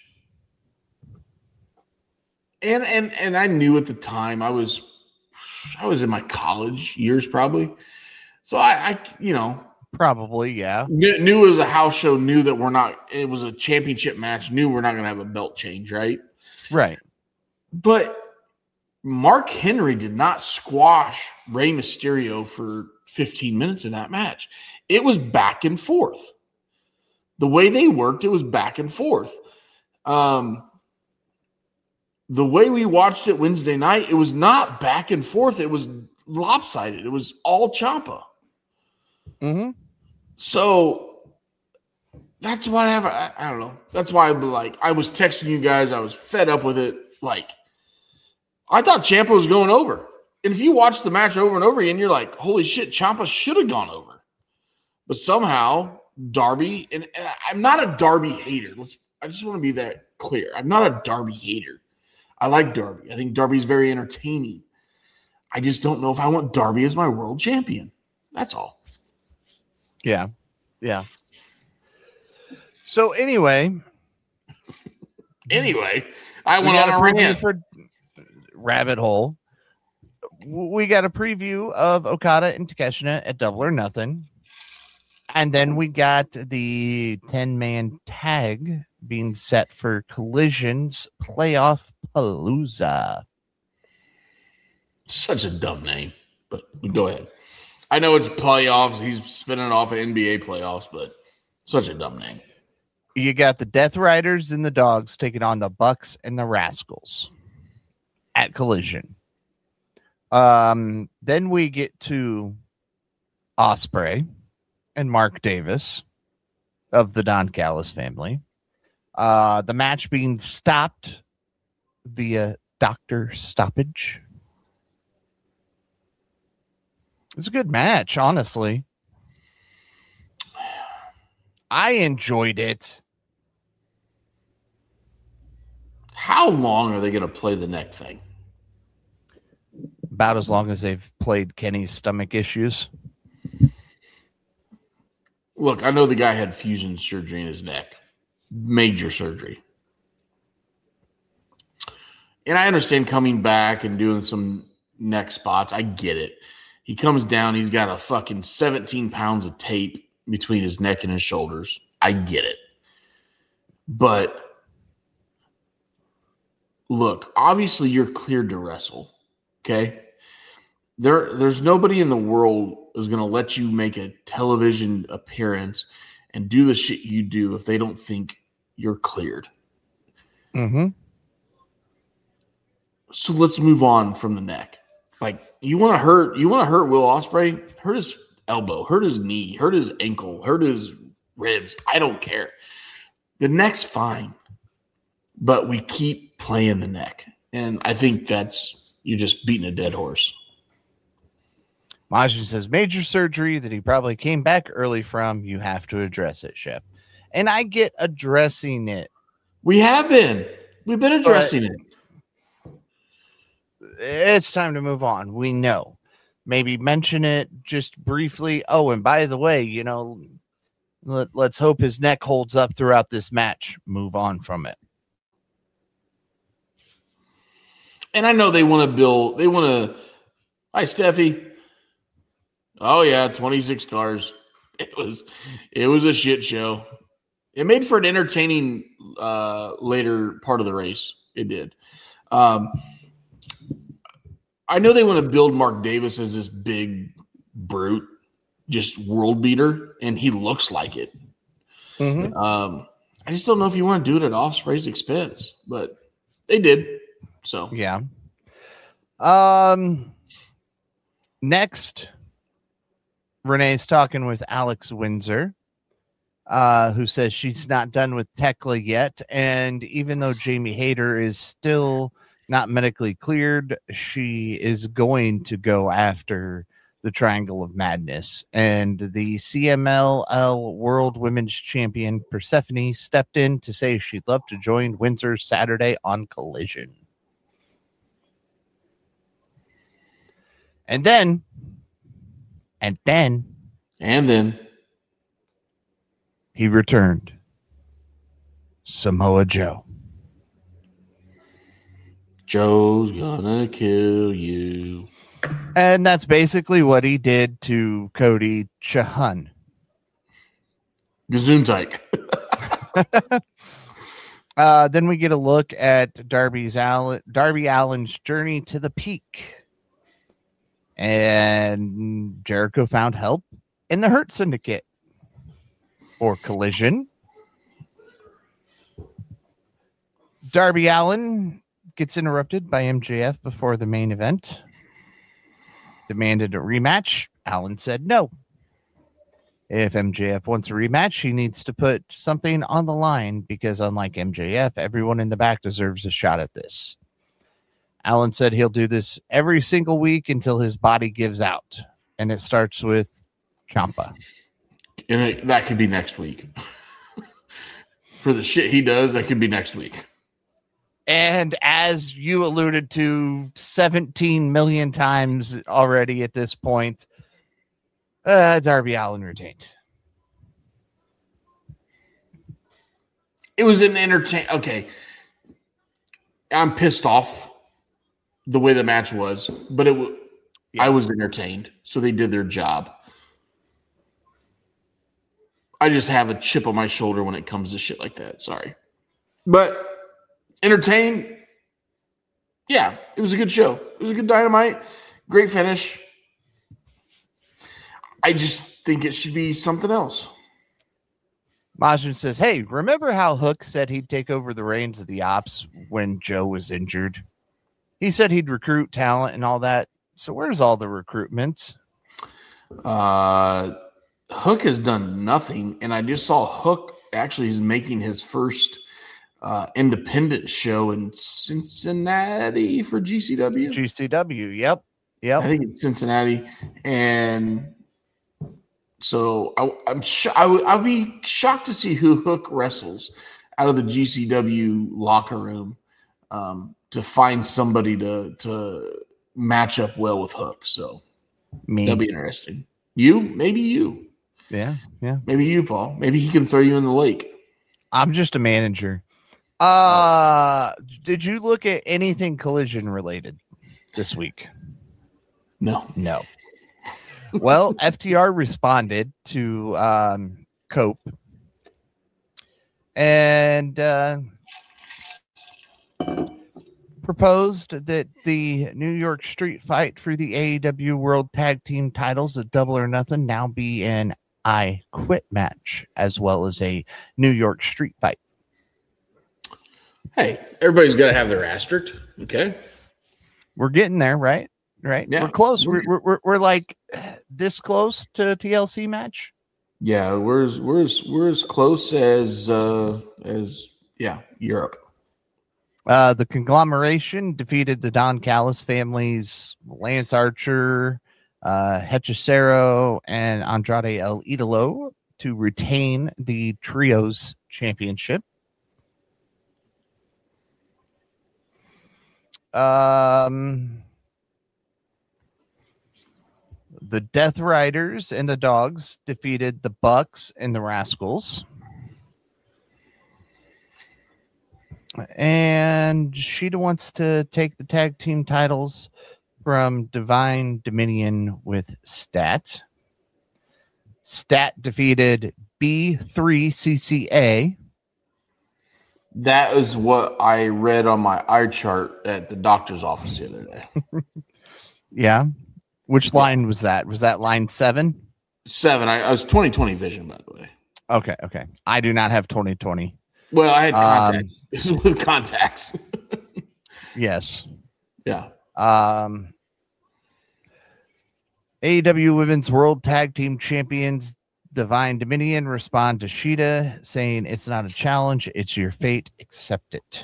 And I knew at the time I was in my college years probably. So I probably, yeah. Knew it was a house show, knew that it was a championship match, knew we're not going to have a belt change, right? Right. But Mark Henry did not squash Rey Mysterio for 15 minutes in that match. It was back and forth. The way they worked, it was back and forth. The way we watched it Wednesday night, it was not back and forth. It was lopsided. It was all Ciampa. Mm-hmm. So that's why I don't know. That's why I was texting you guys. I was fed up with it. I thought Ciampa was going over. And if you watch the match over and over again, you're like, holy shit, Ciampa should have gone over. But somehow Darby, and I'm not a Darby hater. I just want to be that clear. I'm not a Darby hater. I like Darby. I think Darby's very entertaining. I just don't know if I want Darby as my world champion. That's all. Yeah. Yeah. So anyway, I went on a rant for Rabbit Hole. We got a preview of Okada and Takeshita at Double or Nothing. And then we got the 10-man tag being set for Collision's Playoff Palooza. Such a dumb name, but go ahead. I know it's playoffs. He's spinning off of NBA playoffs, but such a dumb name. You got the Death Riders and the Dogs taking on the Bucks and the Rascals at Collision. Then we get to Ospreay and Mark Davis of the Don Callis family. The match being stopped via doctor stoppage. It's a good match, honestly. I enjoyed it. How long are they going to play the neck thing? About as long as they've played Kenny's stomach issues. Look, I know the guy had fusion surgery in his neck. Major surgery. And I understand coming back and doing some neck spots. I get it. He comes down, he's got a fucking 17 pounds of tape between his neck and his shoulders. I get it. But look, obviously you're cleared to wrestle. Okay? There's nobody in the world is going to let you make a television appearance and do the shit you do if they don't think you're cleared. Mm-hmm. So let's move on from the neck. Like, you want to hurt Will Ospreay? Hurt his elbow, hurt his knee, hurt his ankle, hurt his ribs. I don't care. The neck's fine, but we keep playing the neck. And I think you're just beating a dead horse. Majin says major surgery that he probably came back early from. You have to address it, Shep. And I get addressing it. We've been addressing it. It's time to move on. We know. Maybe mention it just briefly. Oh, and by the way, let's hope his neck holds up throughout this match. Move on from it. And I know they want to. Hi, Steffi. Oh yeah, 26 cars. It was a shit show. It made for an entertaining later part of the race. It did. I know they want to build Mark Davis as this big brute, just world beater, and he looks like it. Mm-hmm. I just don't know if you want to do it at Ospreay's expense, but they did. So yeah. Next, Renee's talking with Alex Windsor, who says she's not done with Tekla yet, and even though Jamie Hayter is still not medically cleared, she is going to go after the Triangle of Madness. And the CMLL World Women's Champion Persephone stepped in to say she'd love to join Windsor Saturday on Collision. And then he returned. Samoa Joe. Joe's gonna kill you. And that's basically what he did to Cody Chahun. Gesundheit. Then we get a look at Darby Allin's journey to the peak. And Jericho found help in the Hurt Syndicate for Collision. Darby Allin gets interrupted by MJF before the main event. Demanded a rematch. Allin said no. If MJF wants a rematch, he needs to put something on the line because unlike MJF, everyone in the back deserves a shot at this. Allin said he'll do this every single week until his body gives out. And it starts with Ciampa. And that could be next week. For the shit he does, that could be next week. And as you alluded to 17 million times already at this point, Darby Allin retained. It was an okay. I'm pissed off the way the match was, but I was entertained, so they did their job. I just have a chip on my shoulder when it comes to shit like that. Sorry. But entertained, yeah, it was a good show. It was a good Dynamite. Great finish. I just think it should be something else. Majin says, hey, remember how Hook said he'd take over the reins of the ops when Joe was injured? He said he'd recruit talent and all that. So where's all the recruitment? Hook has done nothing, and I just saw Hook actually is making his first independent show in Cincinnati for GCW. GCW, yep. I think it's Cincinnati, and so I'll be shocked to see who Hook wrestles out of the GCW locker room to find somebody to match up well with Hook. So that'll be interesting. Maybe you. Yeah. Maybe you, Paul. Maybe he can throw you in the lake. I'm just a manager. Did you look at anything Collision related this week? No. Well, FTR responded to Cope and proposed that the New York Street fight for the AEW World Tag Team titles at Double or Nothing now be an I Quit match, as well as a New York Street fight. Hey, everybody's got to have their asterisk. Okay. We're getting there, right? Yeah. We're close. We're like this close to a TLC match. Yeah, we're as close as Europe. The conglomeration defeated the Don Callis families, Lance Archer, Hechicero, and Andrade El Idolo to retain the Trios Championship. The Death Riders and the Dogs defeated the Bucks and the Rascals. And Shida wants to take the tag team titles from Divine Dominion with Stat. Stat defeated B3CCA. That is what I read on my eye chart at the doctor's office the other day. Yeah. Which line was that? Was that line 7? 7. I was 20/20 vision, by the way. Okay. I do not have 20/20. Well, I had contacts. With contacts. Yes. Yeah. AEW Women's World Tag Team Champions Divine Dominion respond to Shida, saying it's not a challenge, it's your fate. Accept it.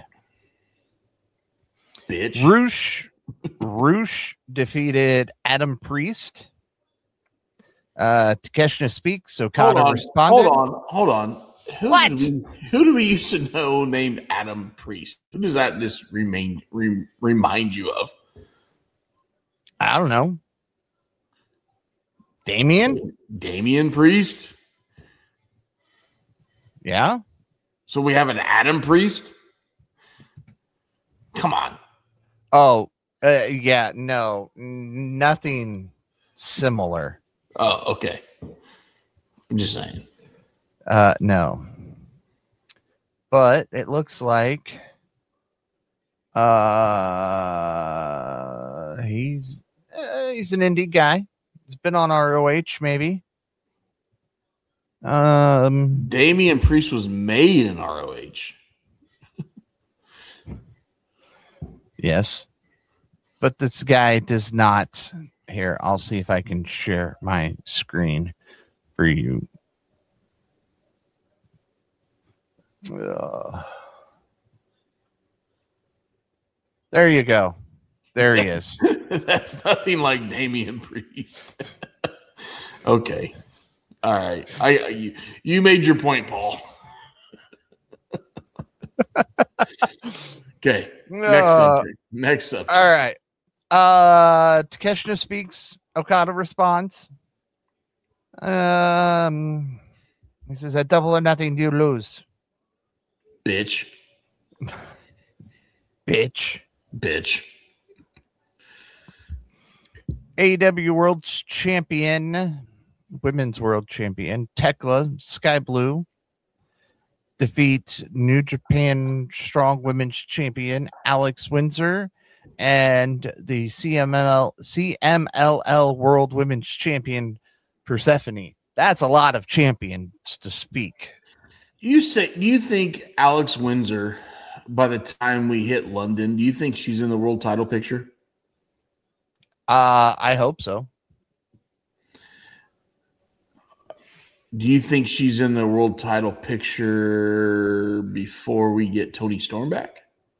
Bitch. Roosh defeated Adam Priest. Takeshita speaks. Okada responded. Hold on. Who do we used to know named Adam Priest? Who does that just remind you of? I don't know. Damian Priest? Yeah. So we have an Adam Priest? Come on. Oh, yeah, no, nothing similar. Oh, okay. I'm just saying. No. But it looks like he's an indie guy. He's been on ROH, maybe. Damian Priest was made in ROH. Yes. But this guy does not. Here, I'll see if I can share my screen for you. There you go. There he is. That's nothing like Damian Priest. Okay. All right. You made your point, Paul. Okay. Next subject. Next subject. All right. Takeshita speaks. Okada responds. He says, at Double or Nothing, you lose. Bitch. Bitch. AEW World Champion, Women's World Champion, Tekla Sky Blue defeat New Japan Strong Women's Champion Alex Windsor and the CMLL World Women's Champion Persephone. That's a lot of champions to speak. Do you think Alex Windsor, by the time we hit London, do you think she's in the world title picture? I hope so. Do you think she's in the world title picture before we get Toni Storm back?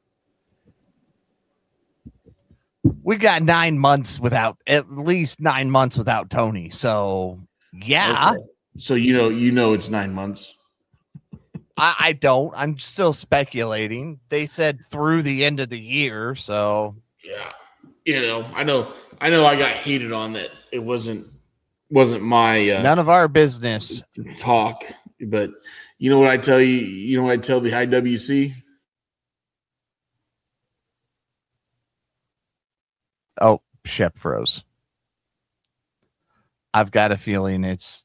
We got 9 months at least 9 months without Toni. So yeah. Okay. So you know it's 9 months. I don't. I'm still speculating. They said through the end of the year. So yeah. I know I got hated on that. It wasn't my none of our business talk, but you know what I tell you know what I tell the IWC? Oh, Shep froze. I've got a feeling it's,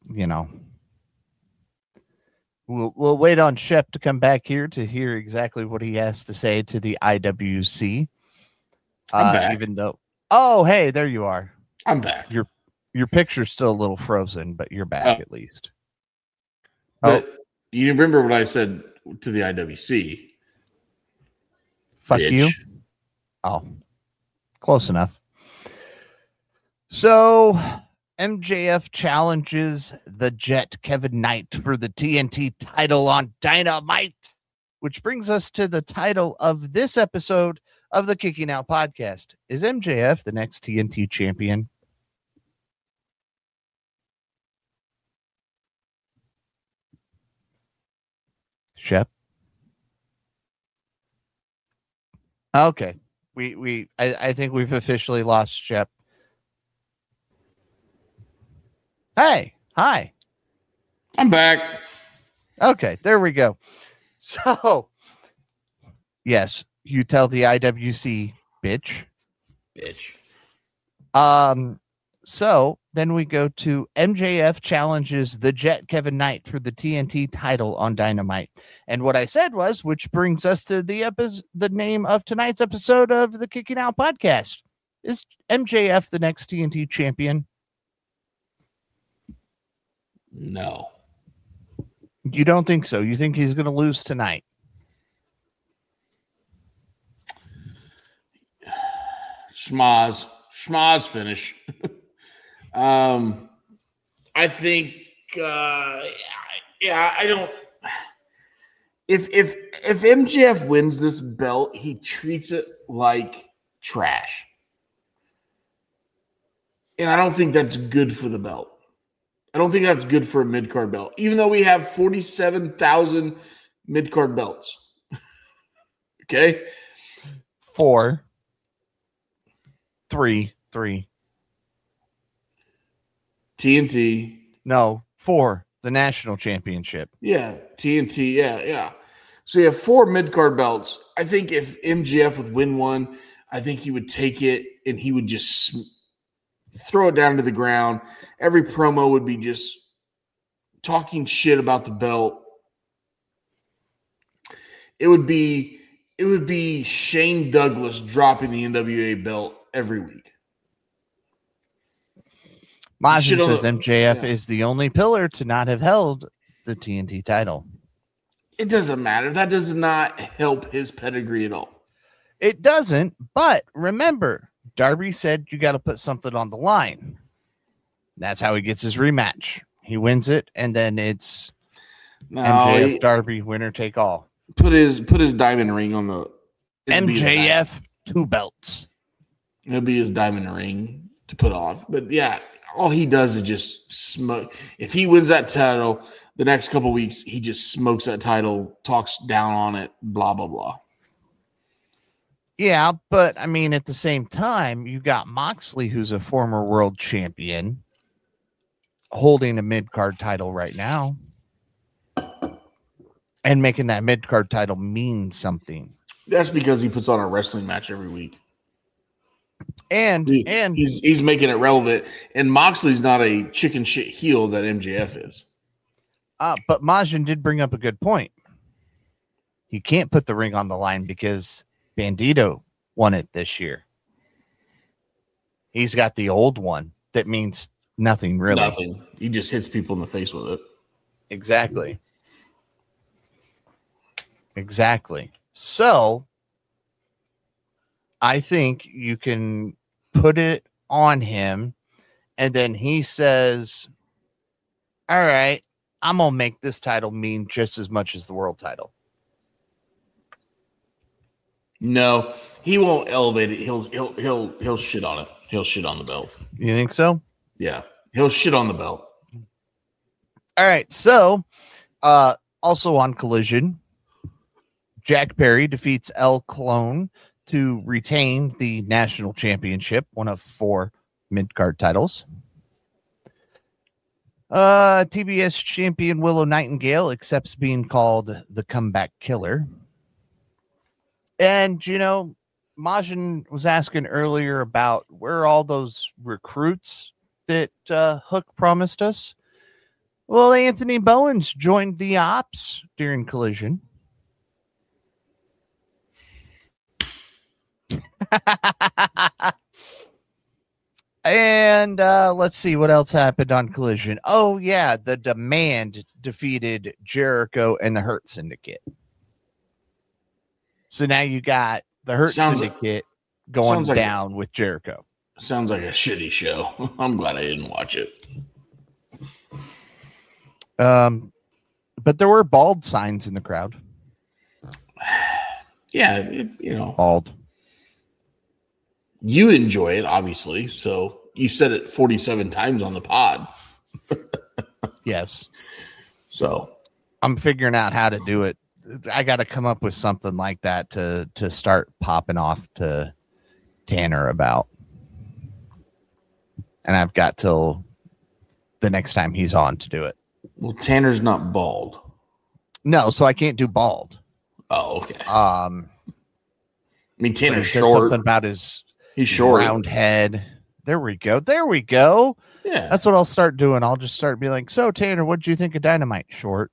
we'll wait on Shep to come back here to hear exactly what he has to say to the IWC. I'm back. Even though, oh, hey, there you are. I'm back. Your picture's still a little frozen, but you're back at least. But you remember what I said to the IWC? Fuck bitch. You. Oh, close enough. So MJF challenges the Jet Kevin Knight for the TNT title on Dynamite, which brings us to the title of this episode of the Kicking Out podcast. Is MJF the next TNT champion? Shep? Okay. I think we've officially lost Shep. Hey, hi. I'm back. Okay, there we go. So, yes, you tell the IWC, bitch. So then we go to MJF challenges the Jet Kevin Knight for the TNT title on Dynamite. And what I said was, which brings us to the name of tonight's episode of the Kicking Out podcast. Is MJF the next TNT champion? No. You don't think so? You think he's going to lose tonight? Schmaz finish. I think, I don't. If MJF wins this belt, he treats it like trash, and I don't think that's good for the belt. I don't think that's good for a mid-card belt, even though we have 47,000 mid-card belts. Okay? 4, 3. TNT. No, 4. The national championship. Yeah, TNT. Yeah. So you have 4 mid-card belts. I think if MJF would win one, I think he would take it and he would just throw it down to the ground. Every promo would be just talking shit about the belt. It would be Shane Douglas dropping the NWA belt every week. Mazin says MJF is the only pillar to not have held the TNT title. It doesn't matter. That does not help his pedigree at all. It doesn't, but remember, Darby said you got to put something on the line. That's how he gets his rematch. He wins it, and then it's MJF, Darby, winner take all. Put his diamond ring on the MJF 2 belts. It'll be his diamond ring to put off. But yeah, all he does is just smoke. If he wins that title, the next couple weeks he just smokes that title, talks down on it, blah blah blah. Yeah, but I mean, at the same time, you got Moxley, who's a former world champion, holding a mid-card title right now and making that mid-card title mean something. That's because he puts on a wrestling match every week. And he's making it relevant. And Moxley's not a chicken shit heel that MJF is. But Majin did bring up a good point. He can't put the ring on the line because Bandito won it this year. He's got the old one that means nothing really. Nothing. He just hits people in the face with it. Exactly. So I think you can put it on him, and then he says, all right, I'm going to make this title mean just as much as the world title. No, he won't elevate it. He'll shit on it. He'll shit on the belt. You think so? Yeah. He'll shit on the belt. All right. So, also on Collision, Jack Perry defeats El Clone to retain the national championship, one of 4 mid-card titles. TBS champion Willow Nightingale accepts being called the comeback killer. And, you know, Majin was asking earlier about where all those recruits that Hook promised us. Well, Anthony Bowens joined the ops during Collision. And let's see what else happened on Collision. Oh, yeah, the Demand defeated Jericho and the Hurt Syndicate. So now you got the Hurt Syndicate going down with Jericho. Sounds like a shitty show. I'm glad I didn't watch it. But there were bald signs in the crowd. Yeah, bald. You enjoy it, obviously. So you said it 47 times on the pod. Yes. So I'm figuring out how to do it. I got to come up with something like that to start popping off to Tanner about. And I've got till the next time he's on to do it. Well, Tanner's not bald. No, so I can't do bald. Oh, okay. I mean, Tanner's short. Something about he's short. Round head. There we go. Yeah. That's what I'll start doing. I'll just start being like, so Tanner, what'd you think of Dynamite? Short.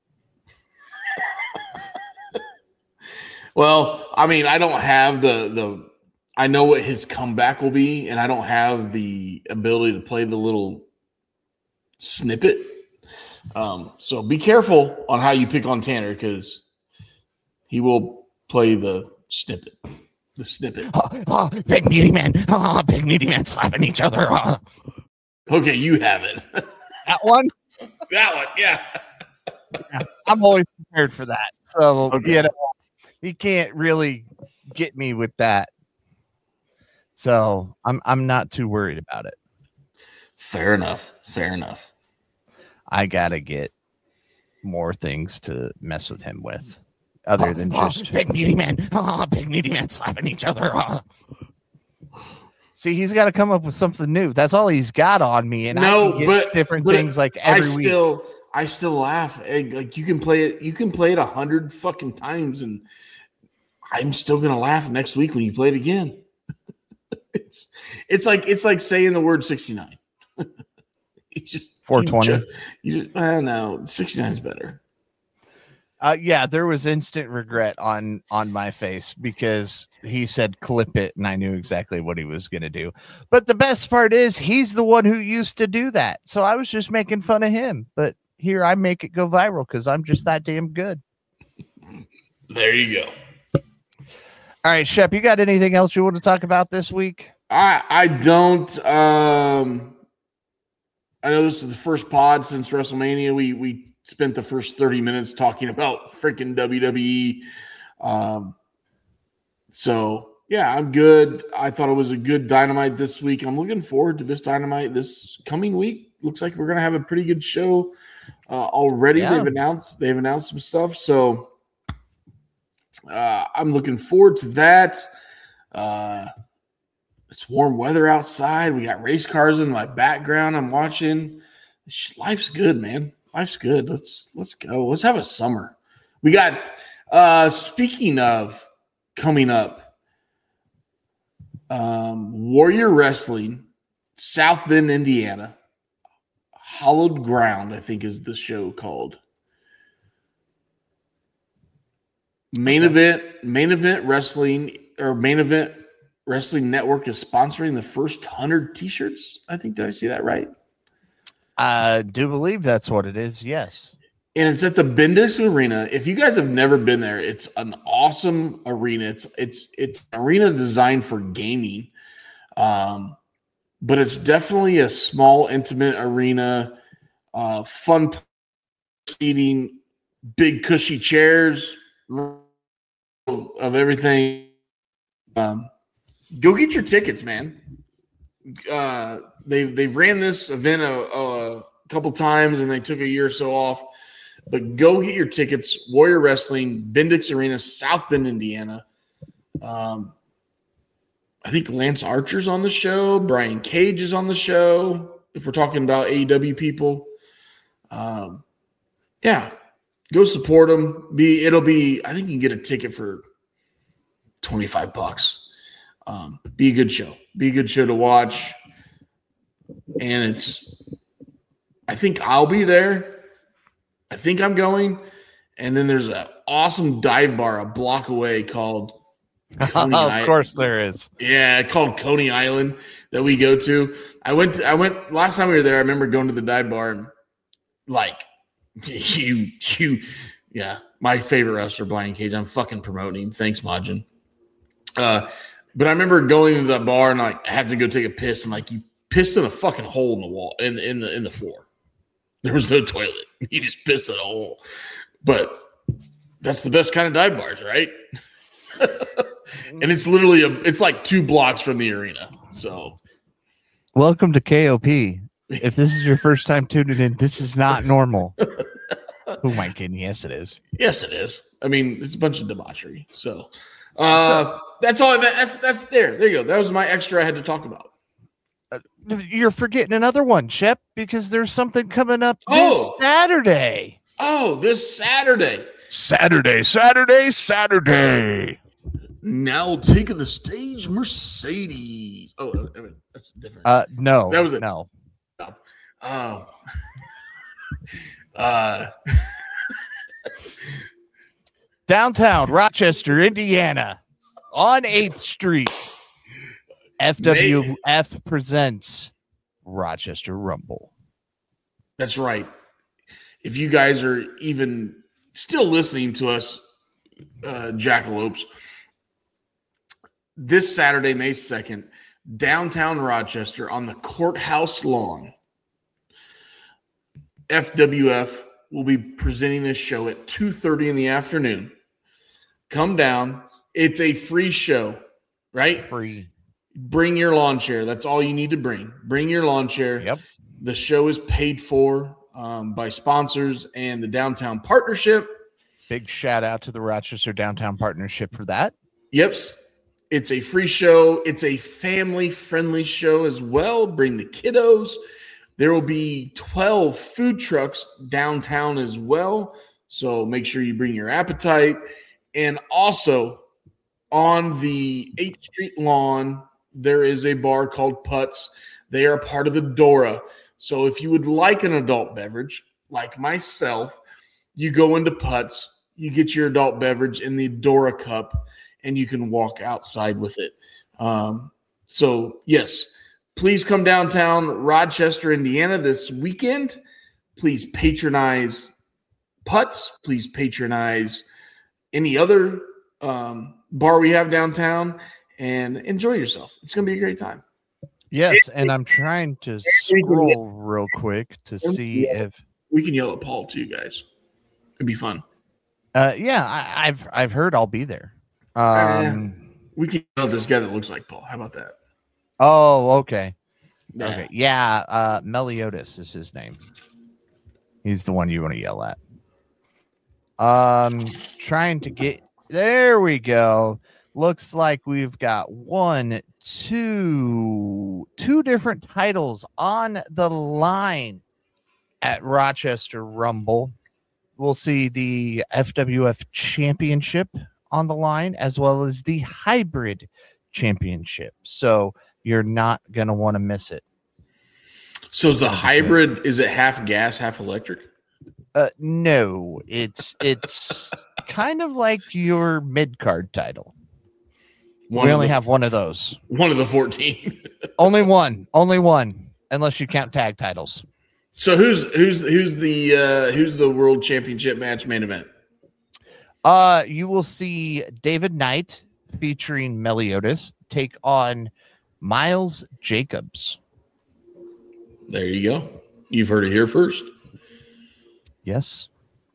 Well, I mean, I don't have I know what his comeback will be, and I don't have the ability to play the little snippet. So be careful on how you pick on Tanner, because he will play the snippet. The snippet. Big meaty man slapping each other. Okay, you have it. That one? That one, yeah. I'm always prepared for that. So, okay. He can't really get me with that. So I'm not too worried about it. Fair enough. I gotta get more things to mess with him with, other than just big meaty man slapping each other. See, he's got to come up with something new. That's all he's got on me, and I can get different things like every week. I still laugh. Like you can play it. You can play it 100 fucking times, and I'm still gonna laugh next week when you play it again. It's like saying the word 69. It's just 420. I don't know. 69 is better. Yeah, there was instant regret on my face because he said clip it, and I knew exactly what he was going to do. But the best part is he's the one who used to do that. So I was just making fun of him. But here I make it go viral because I'm just that damn good. There you go. All right, Shep, you got anything else you want to talk about this week? I don't. I know this is the first pod since WrestleMania. We spent the first 30 minutes talking about freaking WWE. So, yeah, I'm good. I thought it was a good Dynamite this week. I'm looking forward to this Dynamite this coming week. Looks like we're going to have a pretty good show already. Yeah. They've announced some stuff. So, I'm looking forward to that. It's warm weather outside. We got race cars in my background. I'm watching. Life's good, man. Life's good. Let's go. Let's have a summer. We got speaking of coming up, Warrior Wrestling, South Bend, Indiana. Hallowed Ground, I think, is the show called. Main Event Wrestling Wrestling Network is sponsoring the first 100 T-shirts. I think, did I see that right? I do believe that's what it is. Yes. And it's at the Bendix Arena. If you guys have never been there, it's an awesome arena. It's an arena designed for gaming. But it's definitely a small, intimate arena, fun seating, big cushy chairs of everything. Go get your tickets, man. They've ran this event a couple times and they took a year or so off. But go get your tickets. Warrior Wrestling, Bendix Arena, South Bend, Indiana. I think Lance Archer's on the show. Brian Cage is on the show. If we're talking about AEW people, yeah, go support them. I think you can get a ticket for $25. Be a good show. Be a good show to watch. And I think I'll be there. I think I'm going. And then there's an awesome dive bar a block away called Coney Island. Of course there is. Yeah, called Coney Island that we go to. I went last time we were there. I remember going to the dive bar and like yeah, my favorite wrestler, Brian Cage. I'm fucking promoting him. Thanks, Majin. But I remember going to that bar and like I had to go take a piss and like you pissed in a fucking hole in the wall in the floor. There was no toilet. You just pissed in a hole. But that's the best kind of dive bars, right? And it's literally it's like 2 blocks from the arena. So welcome to KOP. If this is your first time tuning in, this is not normal. Oh my goodness, yes it is. Yes, it is. I mean, it's a bunch of debauchery. So that's all. That's there. There you go. That was my extra I had to talk about. You're forgetting another one, Shep, because there's something coming up this Saturday. Oh, this Saturday. Saturday. Now taking the stage, Mercedes. Oh, I mean, that's different. No. That was it. No. Oh. Downtown Rochester, Indiana, on 8th Street. FWF presents Rochester Rumble. That's right. If you guys are even still listening to us, Jackalopes, this Saturday, May 2nd, downtown Rochester on the courthouse lawn, FWF will be presenting this show at 2:30 in the afternoon. Come down. It's a free show, right? Free. Bring your lawn chair. That's all you need to bring. Bring your lawn chair. Yep. The show is paid for by sponsors and the Downtown Partnership. Big shout out to the Rochester Downtown Partnership for that. Yep. It's a free show. It's a family-friendly show as well. Bring the kiddos. There will be 12 food trucks downtown as well. So make sure you bring your appetite. And also on the 8th Street lawn, there is a bar called Putz. They are part of the Dora. So if you would like an adult beverage, like myself, you go into Putz, you get your adult beverage in the Dora cup, and you can walk outside with it. So, yes, please come downtown Rochester, Indiana this weekend. Please patronize Putz. Please patronize any other bar we have downtown. And enjoy yourself. It's going to be a great time. Yes, and I'm trying to scroll real quick to see if we can yell at Paul too, guys. It'd be fun. Yeah, I've heard I'll be there. We can yell at this guy that looks like Paul. How about that? Oh, okay. Yeah. Okay. Yeah, Meliodas is his name. He's the one you want to yell at. Trying to get there we go. looks like we've got two different titles on the line at Rochester Rumble. We'll see the FWF Championship on the line, as well as the Hybrid Championship. So you're not going to want to miss it. So is the Hybrid, is it half gas, half electric? No, it's kind of like your mid-card title. We only have one of those. One of the 14. Only one, unless you count tag titles. So who's the World Championship match main event? You will see David Knight featuring Meliodas take on Miles Jacobs. There you go. You've heard it here first. Yes.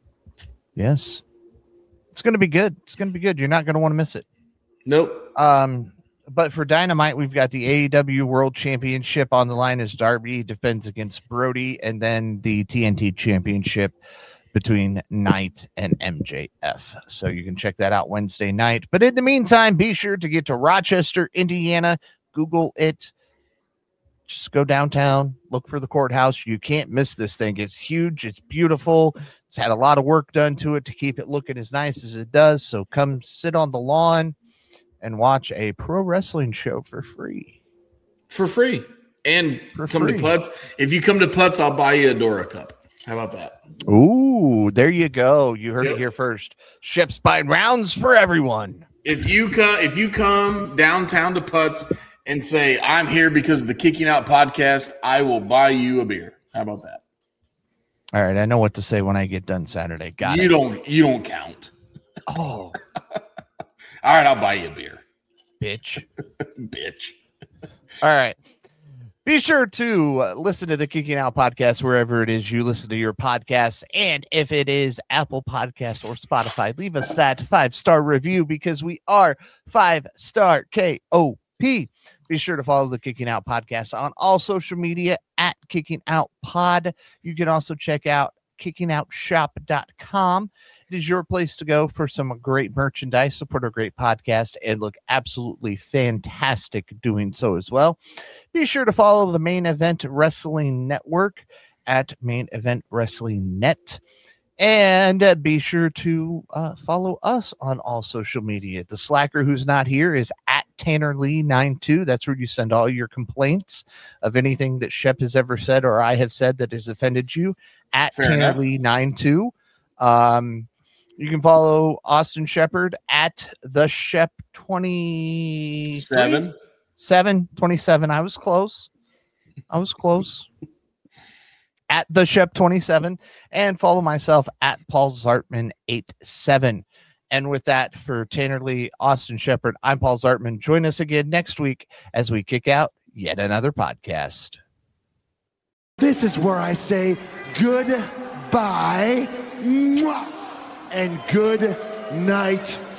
It's going to be good. You're not going to want to miss it. Nope. But for Dynamite, we've got the AEW World Championship on the line as Darby defends against Brody, and then the TNT Championship between Knight and MJF. So you can check that out Wednesday night. But in the meantime, be sure to get to Rochester, Indiana. Google it. Just go downtown, look for the courthouse. You can't miss this thing. It's huge. It's beautiful. It's had a lot of work done to it to keep it looking as nice as it does. So come sit on the lawn and watch a pro wrestling show for free. For free. And to Putz. If you come to Putz, I'll buy you a Dora cup. How about that? Ooh, there you go. You heard it here first. Shep's buying rounds for everyone. If you come downtown to Putz and say, I'm here because of the Kicking Out podcast, I will buy you a beer. How about that? All right, I know what to say when I get done Saturday. You don't count. Oh. All right, I'll buy you a beer. Bitch. Bitch. All right. Be sure to listen to the Kicking Out podcast wherever it is you listen to your podcasts. And if it is Apple Podcasts or Spotify, leave us that 5-star review because we are 5-star KOP. Be sure to follow the Kicking Out podcast on all social media at Kicking Out Pod. You can also check out kickingOutshop.com. It is your place to go for some great merchandise, support a great podcast, and look absolutely fantastic doing so as well. Be sure to follow the Main Event Wrestling Network at Main Event Wrestling Net. And be sure to follow us on all social media. The Slacker who's not here is at TannerLee92. That's where you send all your complaints of anything that Shep has ever said or I have said that has offended you at TannerLee92. You can follow Austin Shepard at the Shep 27. I was close. At the Shep 27, and follow myself at Paul Zartman 87. And with that, for Tanner Lee, Austin Shepard, I'm Paul Zartman. Join us again next week as we kick out yet another podcast. This is where I say goodbye and good night.